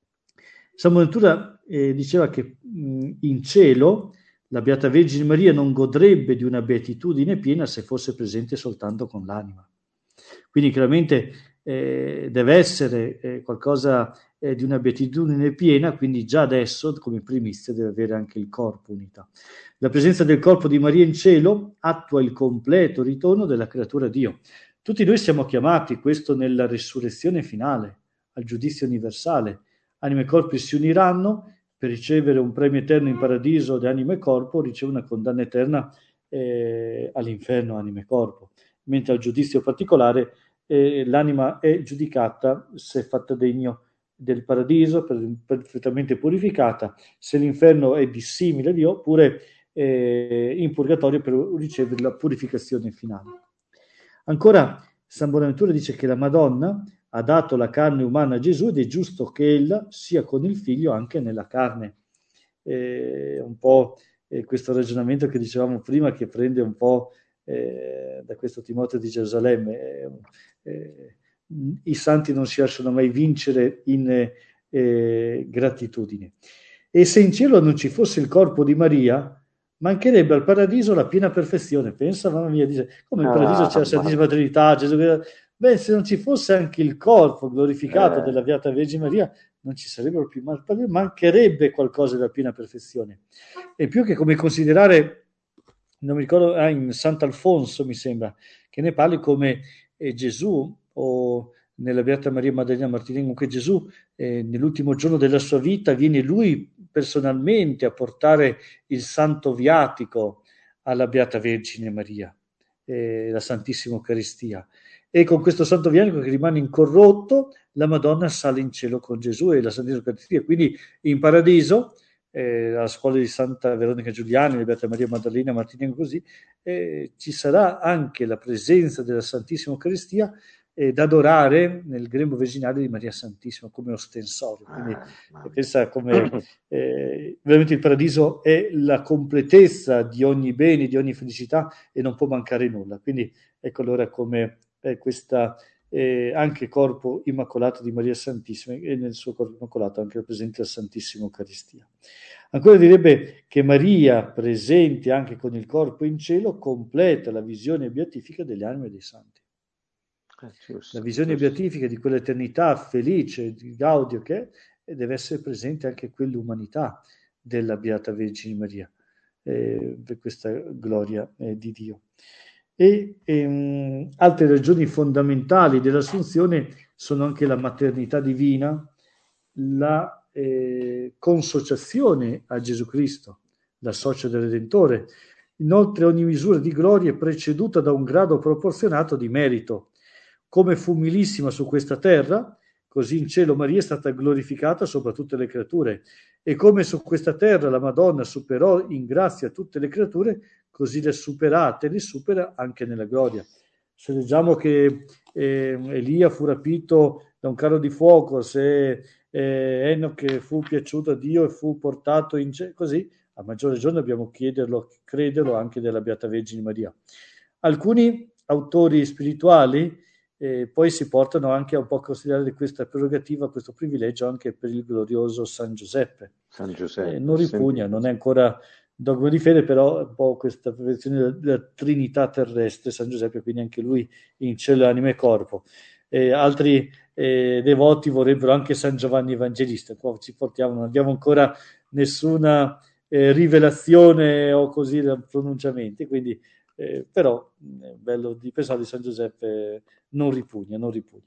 San Bonaventura eh, diceva che mh, in cielo la Beata Vergine Maria non godrebbe di una beatitudine piena se fosse presente soltanto con l'anima. Quindi chiaramente eh, deve essere eh, qualcosa eh, di una beatitudine piena, quindi già adesso come primizia deve avere anche il corpo unità. La presenza del corpo di Maria in cielo attua il completo ritorno della creatura a Dio. Tutti noi siamo chiamati, questo nella resurrezione finale, al giudizio universale. Anima e corpi si uniranno per ricevere un premio eterno in paradiso di anima e corpo, riceve una condanna eterna eh, all'inferno, anima e corpo. Mentre al giudizio particolare eh, l'anima è giudicata se è fatta degno del paradiso, per, perfettamente purificata, se l'inferno è dissimile a Dio, oppure eh, in purgatorio per ricevere la purificazione finale. Ancora, San Bonaventura dice che la Madonna ha dato la carne umana a Gesù ed è giusto che ella sia con il figlio anche nella carne. Eh, un po' eh, questo ragionamento che dicevamo prima, che prende un po' eh, da questo Timoteo di Gerusalemme. Eh, eh, i santi non si lasciano mai vincere in eh, gratitudine. E se in cielo non ci fosse il corpo di Maria, mancherebbe al paradiso la piena perfezione. Pensa, mamma mia, dice, come in paradiso Ah, c'è la ma- Santissima Trinità, Gesù. Beh, se non ci fosse anche il corpo glorificato eh, della Beata Vergine Maria, non ci sarebbero più, ma mancherebbe qualcosa della piena perfezione. E più che come considerare, non mi ricordo, ah, in Sant'Alfonso mi sembra, che ne parli come eh, Gesù, o nella Beata Maria Maddalena Martinengo, comunque Gesù eh, nell'ultimo giorno della sua vita viene lui personalmente a portare il santo viatico alla Beata Vergine Maria, eh, la Santissima Eucaristia. E con questo santo viatico che rimane incorrotto, la Madonna sale in cielo con Gesù e la Santissima Eucaristia. Quindi in paradiso, eh, alla scuola di Santa Veronica Giuliani, la Beata Maria Maddalena Martinengo così, eh, ci sarà anche la presenza della Santissima Eucaristia eh, da adorare nel grembo virginale di Maria Santissima come ostensorio. Quindi eh, eh, mamma mia. pensa come eh, veramente il paradiso è la completezza di ogni bene, di ogni felicità e non può mancare nulla. Quindi ecco allora come eh, questa eh, anche corpo immacolato di Maria Santissima e nel suo corpo immacolato anche presente la Santissima Eucaristia. Ancora direbbe che Maria, presente anche con il corpo in cielo, completa la visione beatifica delle anime dei santi. Eh, La giusto, visione giusto. beatifica di quell'eternità felice, di Gaudio che è, e deve essere presente anche quell'umanità della Beata Vergine Maria, eh, per questa gloria eh, di Dio. E ehm, altre ragioni fondamentali dell'Assunzione sono anche la maternità divina, la eh, consociazione a Gesù Cristo, la socia del Redentore. Inoltre ogni misura di gloria è preceduta da un grado proporzionato di merito. Come fu umilissima su questa terra, così in cielo Maria è stata glorificata sopra tutte le creature. E come su questa terra la Madonna superò in grazia tutte le creature, così le superate, le supera anche nella gloria. Se leggiamo che eh, Elia fu rapito da un carro di fuoco, se eh, Enoch fu piaciuto a Dio e fu portato in cielo, così, a maggior ragione dobbiamo chiederlo, crederlo anche della Beata Vergine Maria. Alcuni autori spirituali eh, poi si portano anche a un po' a considerare questa prerogativa, questo privilegio anche per il glorioso San Giuseppe. San Eh, Giuseppe, ho non ripugna, sentito, non è sì. ancora dogma di fede, però è un po' questa prevenzione della, della Trinità terrestre, San Giuseppe, quindi anche lui in cielo, anima e corpo. Eh, altri eh, devoti vorrebbero anche San Giovanni Evangelista, qua ci portiamo, non abbiamo ancora nessuna eh, rivelazione o così pronunciamenti, quindi eh, però è bello di pensare di San Giuseppe non ripugna, non ripugna.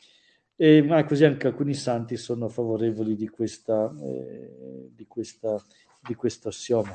E, ma così anche alcuni santi sono favorevoli di questa, eh, di questa, di questo assioma.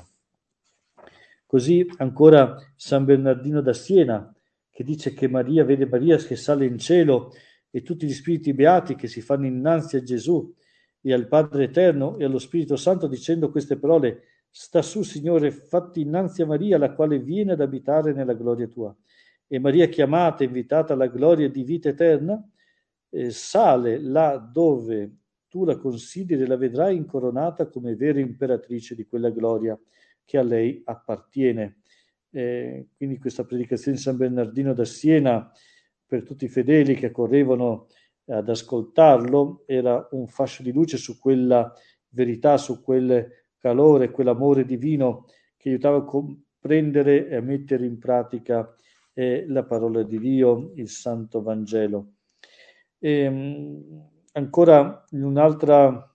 Così ancora San Bernardino da Siena, che dice che Maria vede Maria che sale in cielo e tutti gli spiriti beati che si fanno innanzi a Gesù e al Padre Eterno e allo Spirito Santo dicendo queste parole: sta su, Signore, fatti innanzi a Maria, la quale viene ad abitare nella gloria tua. E Maria, chiamata, invitata alla gloria di vita eterna, eh, sale là dove tu la consideri e la vedrai incoronata come vera imperatrice di quella gloria che a lei appartiene. Eh, quindi questa predicazione di San Bernardino da Siena per tutti i fedeli che correvano ad ascoltarlo era un fascio di luce su quella verità, su quel calore, quell'amore divino che aiutava a comprendere e a mettere in pratica eh, la parola di Dio, il Santo Vangelo. E, ancora in un'altra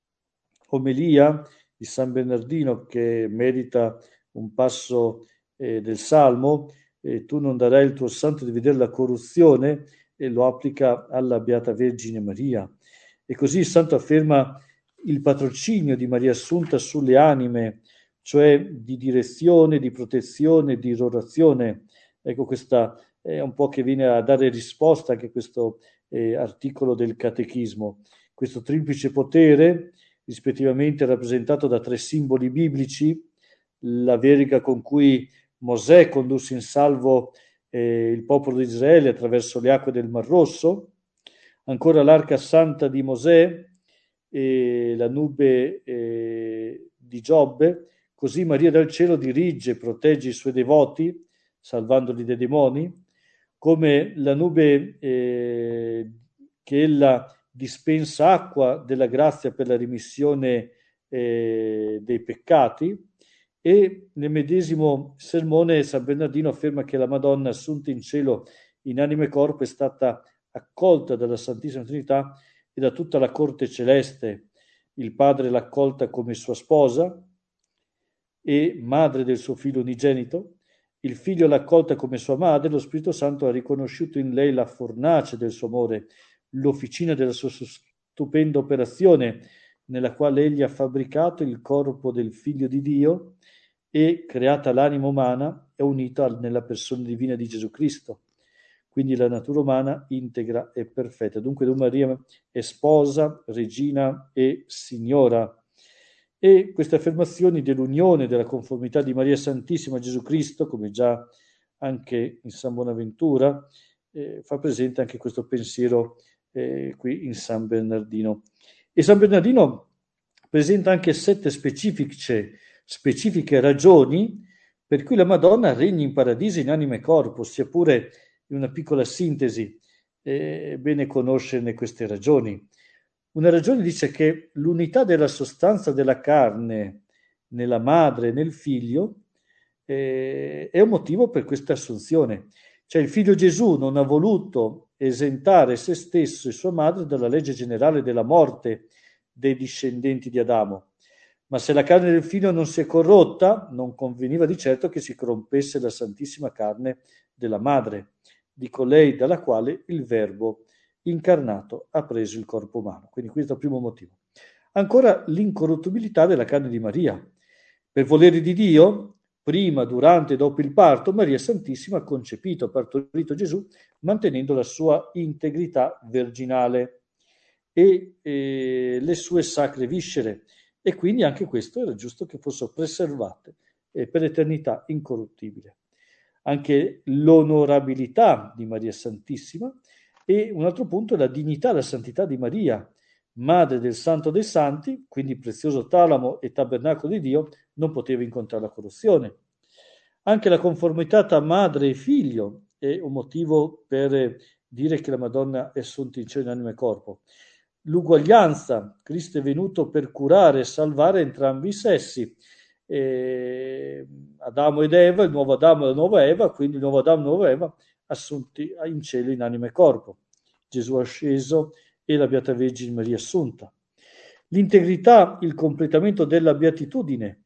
omelia di San Bernardino che merita un passo eh, del Salmo, eh, tu non darai il tuo santo di vedere la corruzione, e lo applica alla Beata Vergine Maria. E così il santo afferma il patrocinio di Maria Assunta sulle anime, cioè di direzione, di protezione, di irrorazione. Ecco, questa è un po' che viene a dare risposta anche a questo eh, articolo del Catechismo. Questo triplice potere, rispettivamente rappresentato da tre simboli biblici, la verga con cui Mosè condusse in salvo eh, il popolo di Israele attraverso le acque del Mar Rosso, ancora l'arca santa di Mosè e la nube eh, di Giobbe, così Maria dal cielo dirige e protegge i suoi devoti, salvandoli dai demoni, come la nube eh, che ella dispensa acqua della grazia per la rimissione eh, dei peccati, E nel medesimo sermone San Bernardino afferma che la Madonna assunta in cielo in anima e corpo è stata accolta dalla Santissima Trinità e da tutta la corte celeste. Il Padre l'ha accolta come sua sposa e madre del suo figlio unigenito, il figlio l'ha accolta come sua madre, lo Spirito Santo ha riconosciuto in lei la fornace del suo amore, l'officina della sua stupenda operazione, nella quale egli ha fabbricato il corpo del figlio di Dio e creata l'anima umana è unita nella persona divina di Gesù Cristo. Quindi la natura umana integra e perfetta. Dunque Maria è sposa, regina e signora. E queste affermazioni dell'unione, della conformità di Maria Santissima a Gesù Cristo, come già anche in San Bonaventura, eh, fa presente anche questo pensiero eh, qui in San Bernardino. E San Bernardino presenta anche sette specifiche, specifiche ragioni per cui la Madonna regna in paradiso in anima e corpo, sia pure in una piccola sintesi, è bene conoscerne queste ragioni. Una ragione dice che l'unità della sostanza della carne nella madre e nel figlio eh, è un motivo per questa assunzione. Cioè il figlio Gesù non ha voluto esentare se stesso e sua madre dalla legge generale della morte dei discendenti di Adamo. Ma se la carne del figlio non si è corrotta, non conveniva di certo che si corrompesse la santissima carne della madre, di colei dalla quale il Verbo incarnato ha preso il corpo umano. Quindi questo è il primo motivo. Ancora l'incorruttibilità della carne di Maria. Per volere di Dio, prima, durante e dopo il parto, Maria Santissima ha concepito, ha partorito Gesù, mantenendo la sua integrità virginale e, e le sue sacre viscere. E quindi anche questo era giusto che fossero preservate eh, per l'eternità incorruttibile. Anche l'onorabilità di Maria Santissima e un altro punto è la dignità e la santità di Maria, madre del Santo dei Santi, quindi prezioso talamo e tabernacolo di Dio, non poteva incontrare la corruzione. Anche la conformità tra madre e figlio è un motivo per dire che la Madonna è assunta in cielo in anima e corpo. L'uguaglianza, Cristo è venuto per curare e salvare entrambi i sessi, eh, Adamo ed Eva, il nuovo Adamo e la nuova Eva, quindi il nuovo Adamo e la nuova Eva assunti in cielo in anima e corpo. Gesù asceso e la Beata Vergine Maria assunta. L'integrità, il completamento della beatitudine.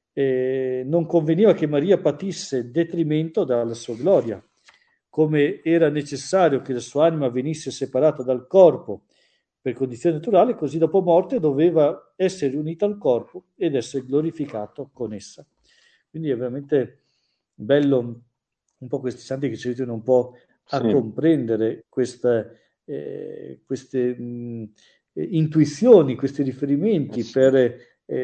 Eh, non conveniva che Maria patisse detrimento dalla sua gloria, come era necessario che la sua anima venisse separata dal corpo per condizioni naturali, così dopo morte doveva essere unita al corpo ed essere glorificato con essa. Quindi è veramente bello un po' questi santi che ci aiutano un po' a sì. comprendere queste, eh, queste mh, intuizioni, questi riferimenti eh sì. per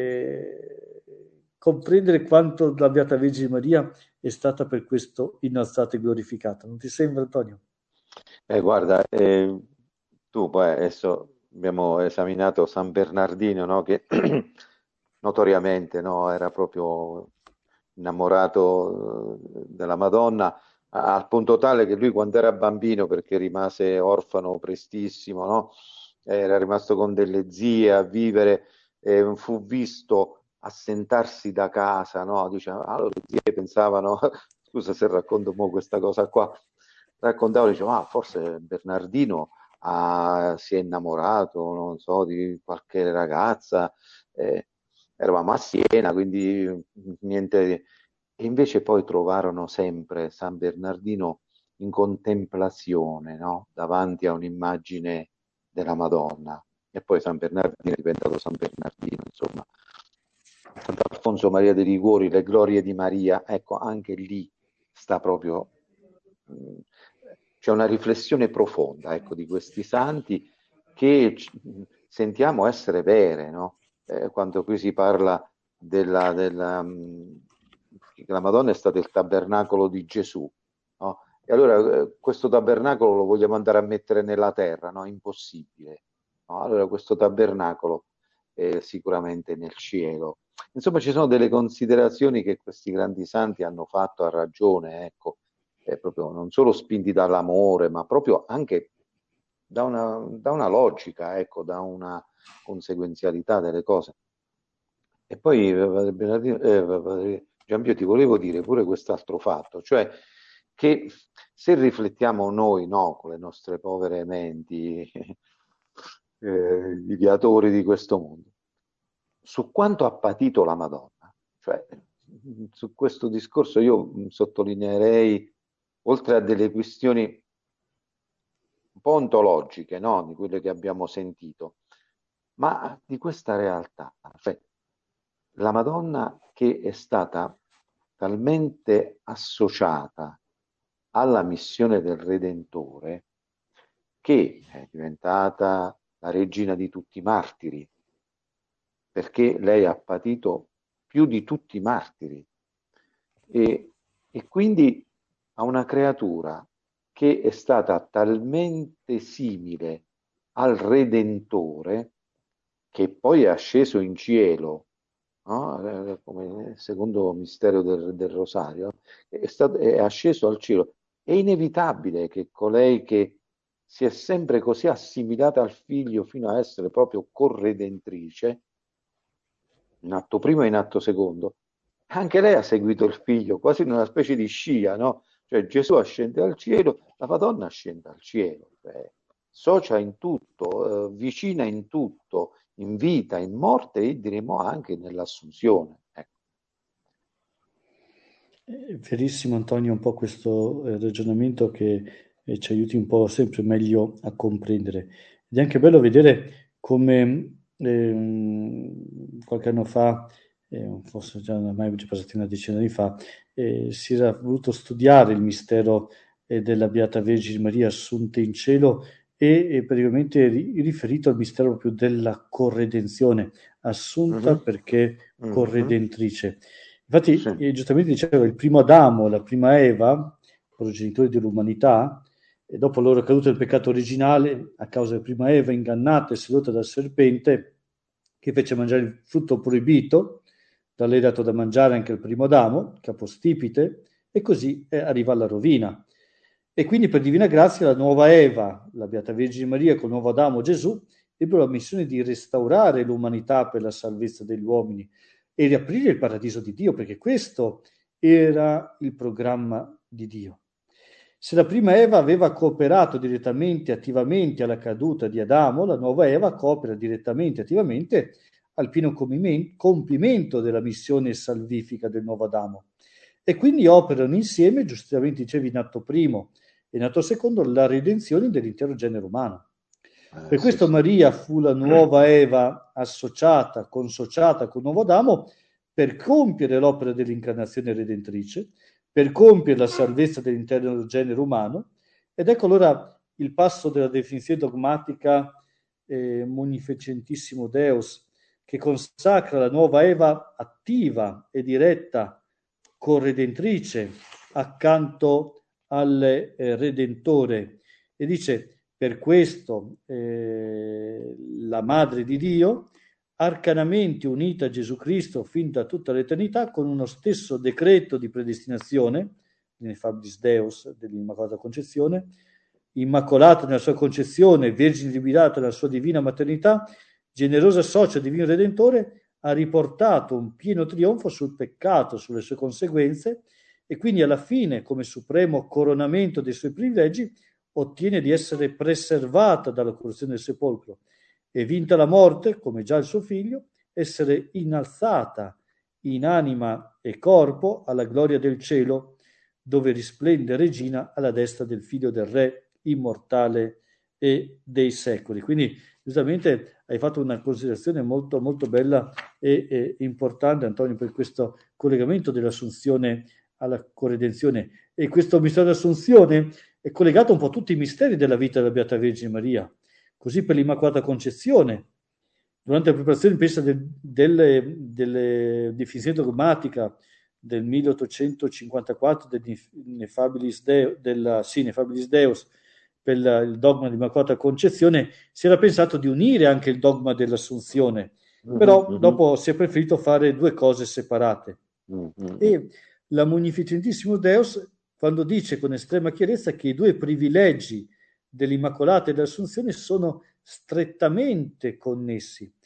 eh, comprendere quanto la Beata Vergine Maria è stata per questo innalzata e glorificata. Non ti sembra, Antonio? Eh, guarda, eh, tu poi adesso abbiamo esaminato San Bernardino, no? Che notoriamente no? Era proprio innamorato della Madonna, al punto tale che lui quando era bambino, perché rimase orfano prestissimo, no? Era rimasto con delle zie a vivere, eh, fu visto assentarsi da casa, no? Diceva, allora le zie pensavano, scusa se racconto mo questa cosa qua, raccontavo, dicevo, ah, forse Bernardino ah, si è innamorato, non so, di qualche ragazza, eh, eravamo a Siena, quindi niente. E invece poi trovarono sempre San Bernardino in contemplazione, no? Davanti a un'immagine della Madonna. E poi San Bernardino è diventato San Bernardino, insomma. Sant'Alfonso Maria dei Liguori, le glorie di Maria, ecco, anche lì sta proprio, mh, c'è una riflessione profonda, ecco, di questi santi che c- sentiamo essere vere, no? Eh, quando qui si parla della, della mh, che la Madonna è stata il tabernacolo di Gesù, no? E allora eh, questo tabernacolo lo vogliamo andare a mettere nella terra, no? Impossibile, no? Allora questo tabernacolo è sicuramente nel cielo. Insomma, ci sono delle considerazioni che questi grandi santi hanno fatto a ragione, ecco, eh, proprio non solo spinti dall'amore, ma proprio anche da una, da una logica, ecco, da una conseguenzialità delle cose. E poi eh, Bernardino- eh, Giambio, ti volevo dire pure quest'altro fatto, cioè che se riflettiamo noi, no, con le nostre povere menti, eh, gli ideatori di questo mondo, su quanto ha patito la Madonna, cioè su questo discorso io sottolineerei, oltre a delle questioni un po' ontologiche, no, di quelle che abbiamo sentito, ma di questa realtà, cioè la Madonna che è stata talmente associata alla missione del Redentore che è diventata la regina di tutti i martiri, perché lei ha patito più di tutti i martiri e, e quindi a una creatura che è stata talmente simile al Redentore che poi è asceso in cielo, no? Eh, come secondo mistero del, del Rosario, è, stato, è asceso al cielo. È inevitabile che colei che si è sempre così assimilata al figlio fino a essere proprio corredentrice, in atto primo e in atto secondo, anche lei ha seguito il figlio, quasi in una specie di scia, no? Cioè Gesù ascende al cielo, la Madonna ascende al cielo, cioè, socia in tutto, eh, vicina in tutto, in vita, in morte e diremo anche nell'assunzione. Ecco. È verissimo Antonio, un po' questo eh, ragionamento che eh, ci aiuti un po' sempre meglio a comprendere. Ed è anche bello vedere come ehm, qualche anno fa, eh, forse già ormai già passati una decina di fa, eh, si era voluto studiare il mistero eh, della Beata Vergine Maria assunta in cielo e, e praticamente ri- riferito al mistero proprio della corredenzione, assunta Mhm, perché mhm, corredentrice. Infatti, sì, eh, giustamente diceva, il primo Adamo e la prima Eva, progenitori dell'umanità, e dopo la loro caduta nel peccato originale, a causa della prima Eva ingannata e sedotta dal serpente, che fece mangiare il frutto proibito, da lei dato da mangiare anche il primo Adamo, capostipite, e così eh, arriva alla rovina. E quindi per divina grazia la nuova Eva, la Beata Vergine Maria con il nuovo Adamo Gesù, ebbero la missione di restaurare l'umanità per la salvezza degli uomini e riaprire il paradiso di Dio, perché questo era il programma di Dio. Se la prima Eva aveva cooperato direttamente, attivamente alla caduta di Adamo, la nuova Eva coopera direttamente, attivamente al pieno compimento della missione salvifica del nuovo Adamo. E quindi operano insieme, giustamente dicevi in atto primo e in atto secondo, la redenzione dell'intero genere umano. eh, Per sì, questo sì. Maria fu la nuova Eva associata, consociata con il nuovo Adamo per compiere l'opera dell'incarnazione redentrice, per compiere la salvezza dell'intero genere umano. Ed ecco allora il passo della definizione dogmatica eh, Munificentissimo Deus, che consacra la nuova Eva attiva e diretta corredentrice accanto al eh, Redentore e dice per questo eh, la Madre di Dio arcanamente unita a Gesù Cristo fin da tutta l'eternità con uno stesso decreto di predestinazione, l'ineffabilis Deus dell'Immacolata Concezione, immacolata nella sua concezione, vergine liberata nella sua divina maternità, generosa socia divino Redentore, ha riportato un pieno trionfo sul peccato, sulle sue conseguenze e quindi alla fine, come supremo coronamento dei suoi privilegi, ottiene di essere preservata dalla corruzione del sepolcro e vinta la morte, come già il suo figlio, essere innalzata in anima e corpo alla gloria del cielo, dove risplende regina alla destra del figlio del re immortale e dei secoli. Quindi giustamente hai fatto una considerazione molto molto bella e, e importante, Antonio, per questo collegamento dell'assunzione alla corredenzione. E questo mistero dell'assunzione è collegato un po' a tutti i misteri della vita della Beata Vergine Maria. Così per l'Immacolata Concezione, durante la preparazione pensa del, delle, delle definizioni dogmatica del milleottocentocinquantaquattro dell'Ineffabilis Deus, della, sì, Ineffabilis Deus, per la, il dogma dell'Immacolata Concezione, si era pensato di unire anche il dogma dell'Assunzione, Mhm, però mhm, dopo si è preferito fare due cose separate. mhm, mhm. E la Munificentissimo Deus, quando dice con estrema chiarezza che i due privilegi dell'Immacolata e dell'Assunzione sono strettamente connessi.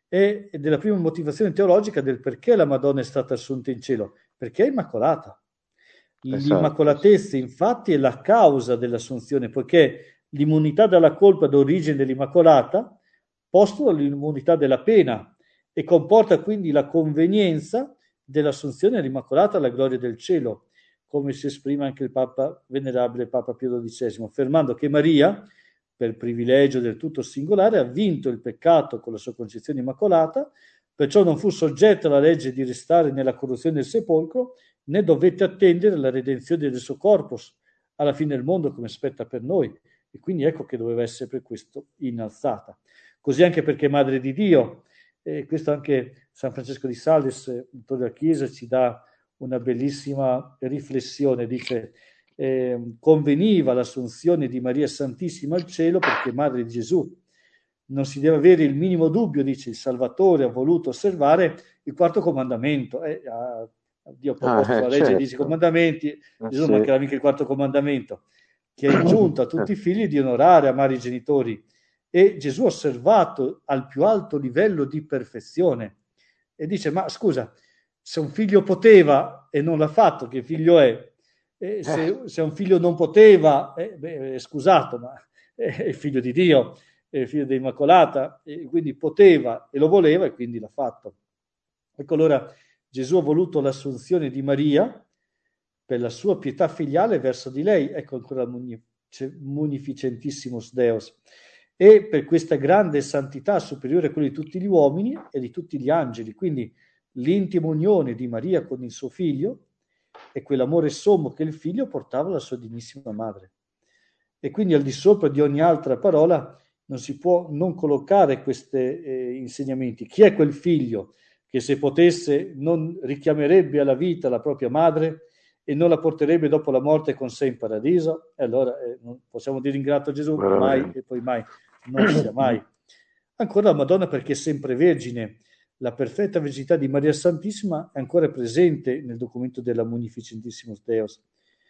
e della prima motivazione teologica del perché la Madonna è stata assunta in cielo, perché è immacolata. Esatto, L'immacolatezza, infatti, è la causa dell'assunzione, poiché l'immunità dalla colpa d'origine dell'Immacolata postula l'immunità della pena e comporta quindi la convenienza dell'assunzione dell'Immacolata alla gloria del cielo, come si esprime anche il Papa venerabile Papa Pio dodicesimo, affermando che Maria, per privilegio del tutto singolare, ha vinto il peccato con la sua concezione immacolata, perciò non fu soggetta alla legge di restare nella corruzione del sepolcro, né dovette attendere la redenzione del suo corpus alla fine del mondo come spetta per noi, e quindi ecco che doveva essere per questo innalzata. Così anche perché Madre di Dio, e questo anche San Francesco di Sales, autore della Chiesa, ci dà una bellissima riflessione, dice eh, conveniva l'assunzione di Maria Santissima al cielo perché Madre di Gesù. Non si deve avere il minimo dubbio, dice il Salvatore ha voluto osservare il quarto comandamento. Eh, ah, Dio ha ah, proposto eh, la legge di dieci certo, comandamenti, eh, Gesù non sì. mancherà mica il quarto comandamento, che è ingiunto a tutti i figli di onorare e amare i genitori. E Gesù ha osservato al più alto livello di perfezione e dice, ma scusa, se un figlio poteva e non l'ha fatto, che figlio è? E Eh, se, se un figlio non poteva, eh, beh, è scusato, ma è il figlio di Dio, è il figlio dell'Immacolata, e quindi poteva e lo voleva e quindi l'ha fatto. Ecco allora Gesù ha voluto l'assunzione di Maria per la sua pietà filiale verso di lei, ecco ancora munificentissimus Deus, e per questa grande santità superiore a quella di tutti gli uomini e di tutti gli angeli, quindi l'intima unione di Maria con il suo figlio e quell'amore sommo che il figlio portava alla sua dignissima madre. E quindi al di sopra di ogni altra parola non si può non collocare questi eh, insegnamenti. Chi è quel figlio che se potesse non richiamerebbe alla vita la propria madre e non la porterebbe dopo la morte con sé in paradiso? E allora eh, non possiamo dire ingrato a Gesù? Mai veramente. e poi mai, non sia mai. Ancora la Madonna perché è sempre vergine. La perfetta virginità di Maria Santissima è ancora presente nel documento della Munificentissimus Deus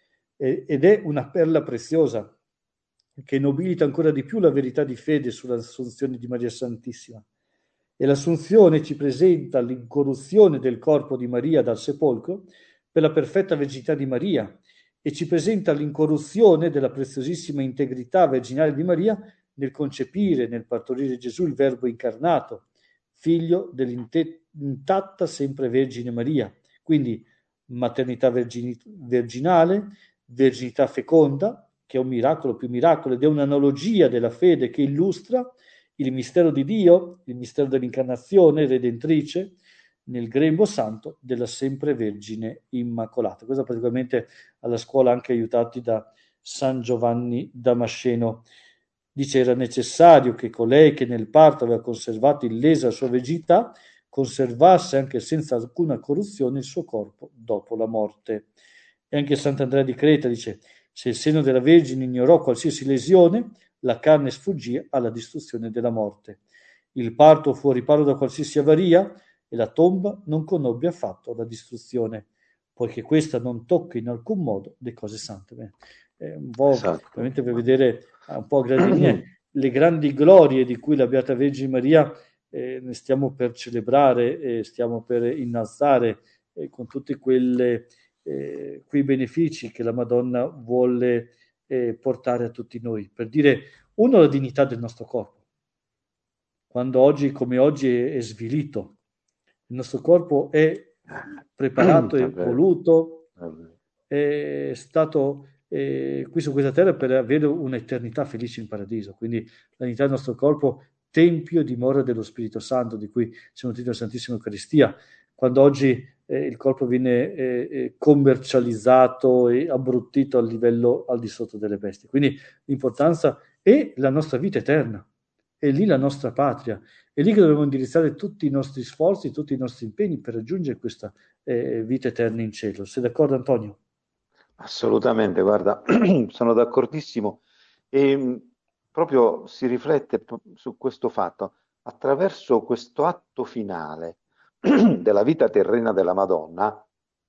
ed è una perla preziosa che nobilita ancora di più la verità di fede sull'assunzione di Maria Santissima. E l'assunzione ci presenta l'incorruzione del corpo di Maria dal sepolcro per la perfetta virginità di Maria e ci presenta l'incorruzione della preziosissima integrità virginale di Maria nel concepire, nel partorire Gesù, il Verbo incarnato, figlio dell'intatta sempre Vergine Maria. Quindi maternità vergini- virginale, verginità feconda, che è un miracolo più miracolo ed è un'analogia della fede che illustra il mistero di Dio, il mistero dell'incarnazione redentrice nel grembo santo della sempre Vergine Immacolata. Questo praticamente alla scuola anche aiutati da San Giovanni Damasceno. Dice era necessario che colei che nel parto aveva conservato illesa la sua verginità conservasse anche senza alcuna corruzione il suo corpo dopo la morte. E anche Sant'Andrea di Creta dice se il seno della Vergine ignorò qualsiasi lesione, la carne sfuggì alla distruzione della morte. Il parto fu riparo da qualsiasi avaria e la tomba non conobbe affatto la distruzione, poiché questa non tocca in alcun modo le cose sante. Beh, è un po' Esatto. veramente per vedere un po' a grandi linee le grandi glorie di cui la Beata Vergine Maria eh, ne stiamo per celebrare e stiamo per innalzare eh, con tutti quelle, eh, quei benefici che la Madonna vuole eh, portare a tutti noi. Per dire, uno, la dignità del nostro corpo. Quando oggi, come oggi, è, è svilito, il nostro corpo è preparato È e vero, voluto, è vero. è stato eh, qui su questa terra per avere un'eternità felice in paradiso. Quindi la dignità del nostro corpo, tempio e dimora dello Spirito Santo, di cui siamo titoli della Santissima Eucaristia. Quando oggi eh, il corpo viene eh, eh, commercializzato e abbruttito al livello al di sotto delle bestie. Quindi l'importanza è la nostra vita eterna, è lì la nostra patria, è lì che dobbiamo indirizzare tutti i nostri sforzi, tutti i nostri impegni per raggiungere questa eh, vita eterna in cielo. Sei d'accordo, Antonio? Assolutamente, guarda, sono d'accordissimo e mh, proprio si riflette pro- su questo fatto attraverso questo atto finale della vita terrena della Madonna.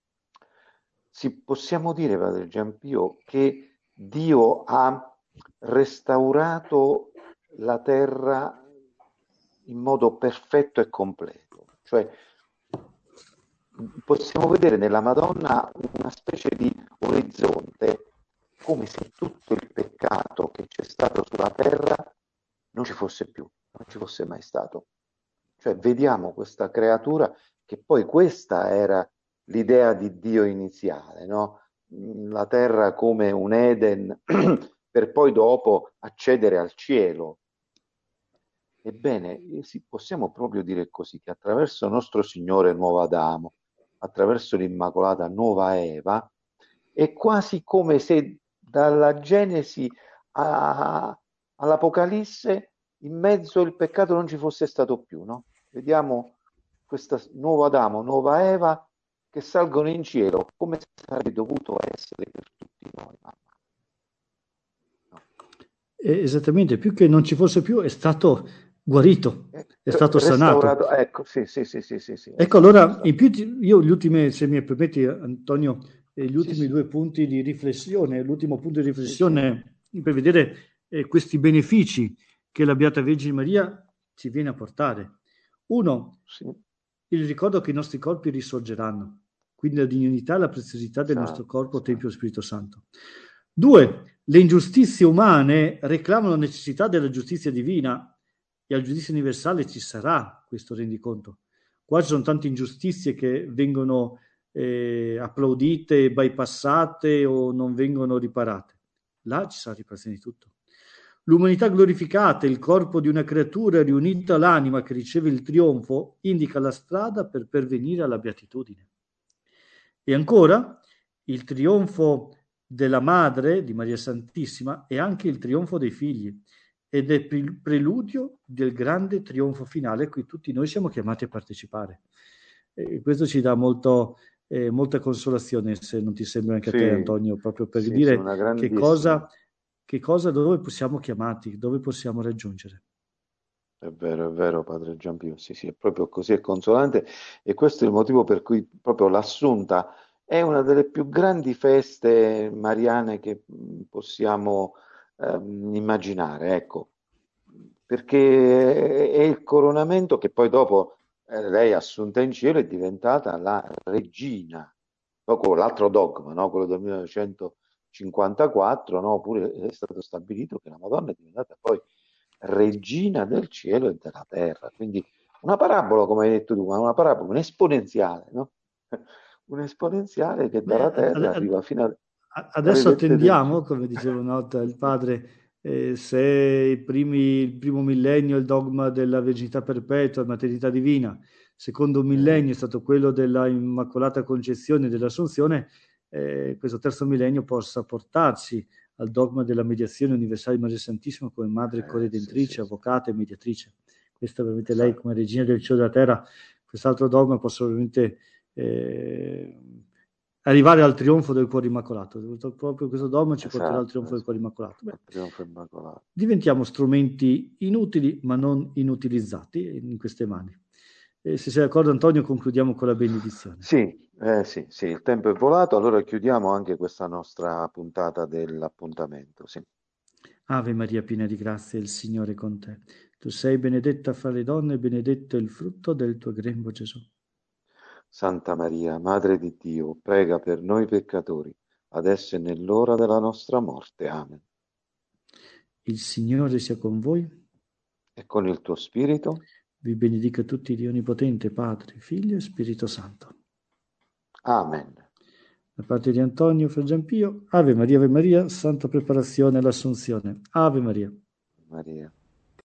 Si, possiamo dire, Padre Giampio, che Dio ha restaurato la terra in modo perfetto e completo. Cioè, possiamo vedere nella Madonna una specie di orizzonte, come se tutto il peccato che c'è stato sulla terra non ci fosse più, non ci fosse mai stato. Cioè, vediamo questa creatura che poi questa era l'idea di Dio iniziale, no? La terra come un Eden per poi dopo accedere al cielo. Ebbene, sì, possiamo proprio dire così, che attraverso nostro Signore nuovo Adamo, attraverso l'Immacolata nuova Eva, è quasi come se dalla Genesi a- all'Apocalisse in mezzo il peccato non ci fosse stato più, no? Vediamo questo nuovo Adamo, nuova Eva che salgono in cielo come sarebbe dovuto essere per tutti noi. No. E esattamente, più che non ci fosse più, è stato guarito, Eh, è stato sanato. Restaurato, ecco, sì, sì, sì, sì, sì, sì, Ecco, esatto, allora, in esatto. più ti- io gli ultimi, se mi permetti, Antonio, eh, gli Sì, ultimi sì, due punti di riflessione, l'ultimo punto di sì, sì, riflessione per vedere eh, questi benefici che la Beata Vergine Maria ci viene a portare. Uno, sì, il ricordo che i nostri corpi risorgeranno, quindi la dignità e la preziosità del nostro esatto, corpo, Tempio esatto. dello Spirito Santo. Due, le ingiustizie umane reclamano la necessità della giustizia divina e al giudizio universale ci sarà questo rendiconto. Qua ci sono tante ingiustizie che vengono eh, applaudite, bypassate o non vengono riparate. Là ci sarà riparazione di tutto. L'umanità glorificata, il corpo di una creatura riunita all'anima che riceve il trionfo, indica la strada per pervenire alla beatitudine. E ancora, il trionfo della madre di Maria Santissima è anche il trionfo dei figli ed è il preludio del grande trionfo finale a cui tutti noi siamo chiamati a partecipare. E questo ci dà molto, eh, molta consolazione, se non ti sembra anche a te, Sì, Antonio, proprio per sì, sì, dire una che grandissima. cosa, che cosa, dove possiamo chiamati, dove possiamo raggiungere. È vero, è vero, padre Giampio, sì, sì, è proprio così, è consolante e questo è il motivo per cui proprio l'Assunta è una delle più grandi feste mariane che mh, possiamo ehm, immaginare, ecco, perché è il coronamento che poi dopo eh, lei, assunta in cielo, è diventata la regina, dopo l'altro dogma, no? Quello del millenovecentocinquantaquattro, no? Oppure è stato stabilito che la Madonna è diventata poi regina del cielo e della terra. Quindi una parabola, come hai detto tu, ma una parabola, un esponenziale, no? Un esponenziale che Beh, dalla ad- terra ad- arriva fino alle adesso vette del attendiamo, cielo. come diceva una volta il padre, eh, se i primi- il primo millennio è il dogma della virginità perpetua, maternità divina, secondo Eh, millennio è stato quello della Immacolata Concezione e dell'Assunzione, eh, questo terzo millennio possa portarci al dogma della mediazione universale di Maria Santissima come madre eh, sì, sì, corredentrice, sì, avvocata e mediatrice. Questa veramente lei esatto. come regina del cielo e della terra, quest'altro dogma possa veramente eh, arrivare al trionfo del cuore immacolato. Proprio questo dogma ci porterà al Esatto, trionfo del cuore esatto. immacolato. Beh, Il trionfo immacolato. diventiamo strumenti inutili ma non inutilizzati in queste mani. E se sei d'accordo, Antonio, concludiamo con la benedizione. Sì, eh, sì, sì, il tempo è volato, allora chiudiamo anche questa nostra puntata dell'appuntamento. Sì. Ave Maria, piena di grazia, il Signore è con te. Tu sei benedetta fra le donne e benedetto è il frutto del tuo grembo, Gesù. Santa Maria, Madre di Dio, prega per noi peccatori, adesso e nell'ora della nostra morte. Amen. Il Signore sia con voi, E con il tuo spirito? vi benedica tutti Dio Onnipotente, Padre, Figlio e Spirito Santo. Amen. Da parte di Antonio Fra Giampio, Ave Maria, Ave Maria, santa preparazione all'Assunzione. Ave Maria. Maria.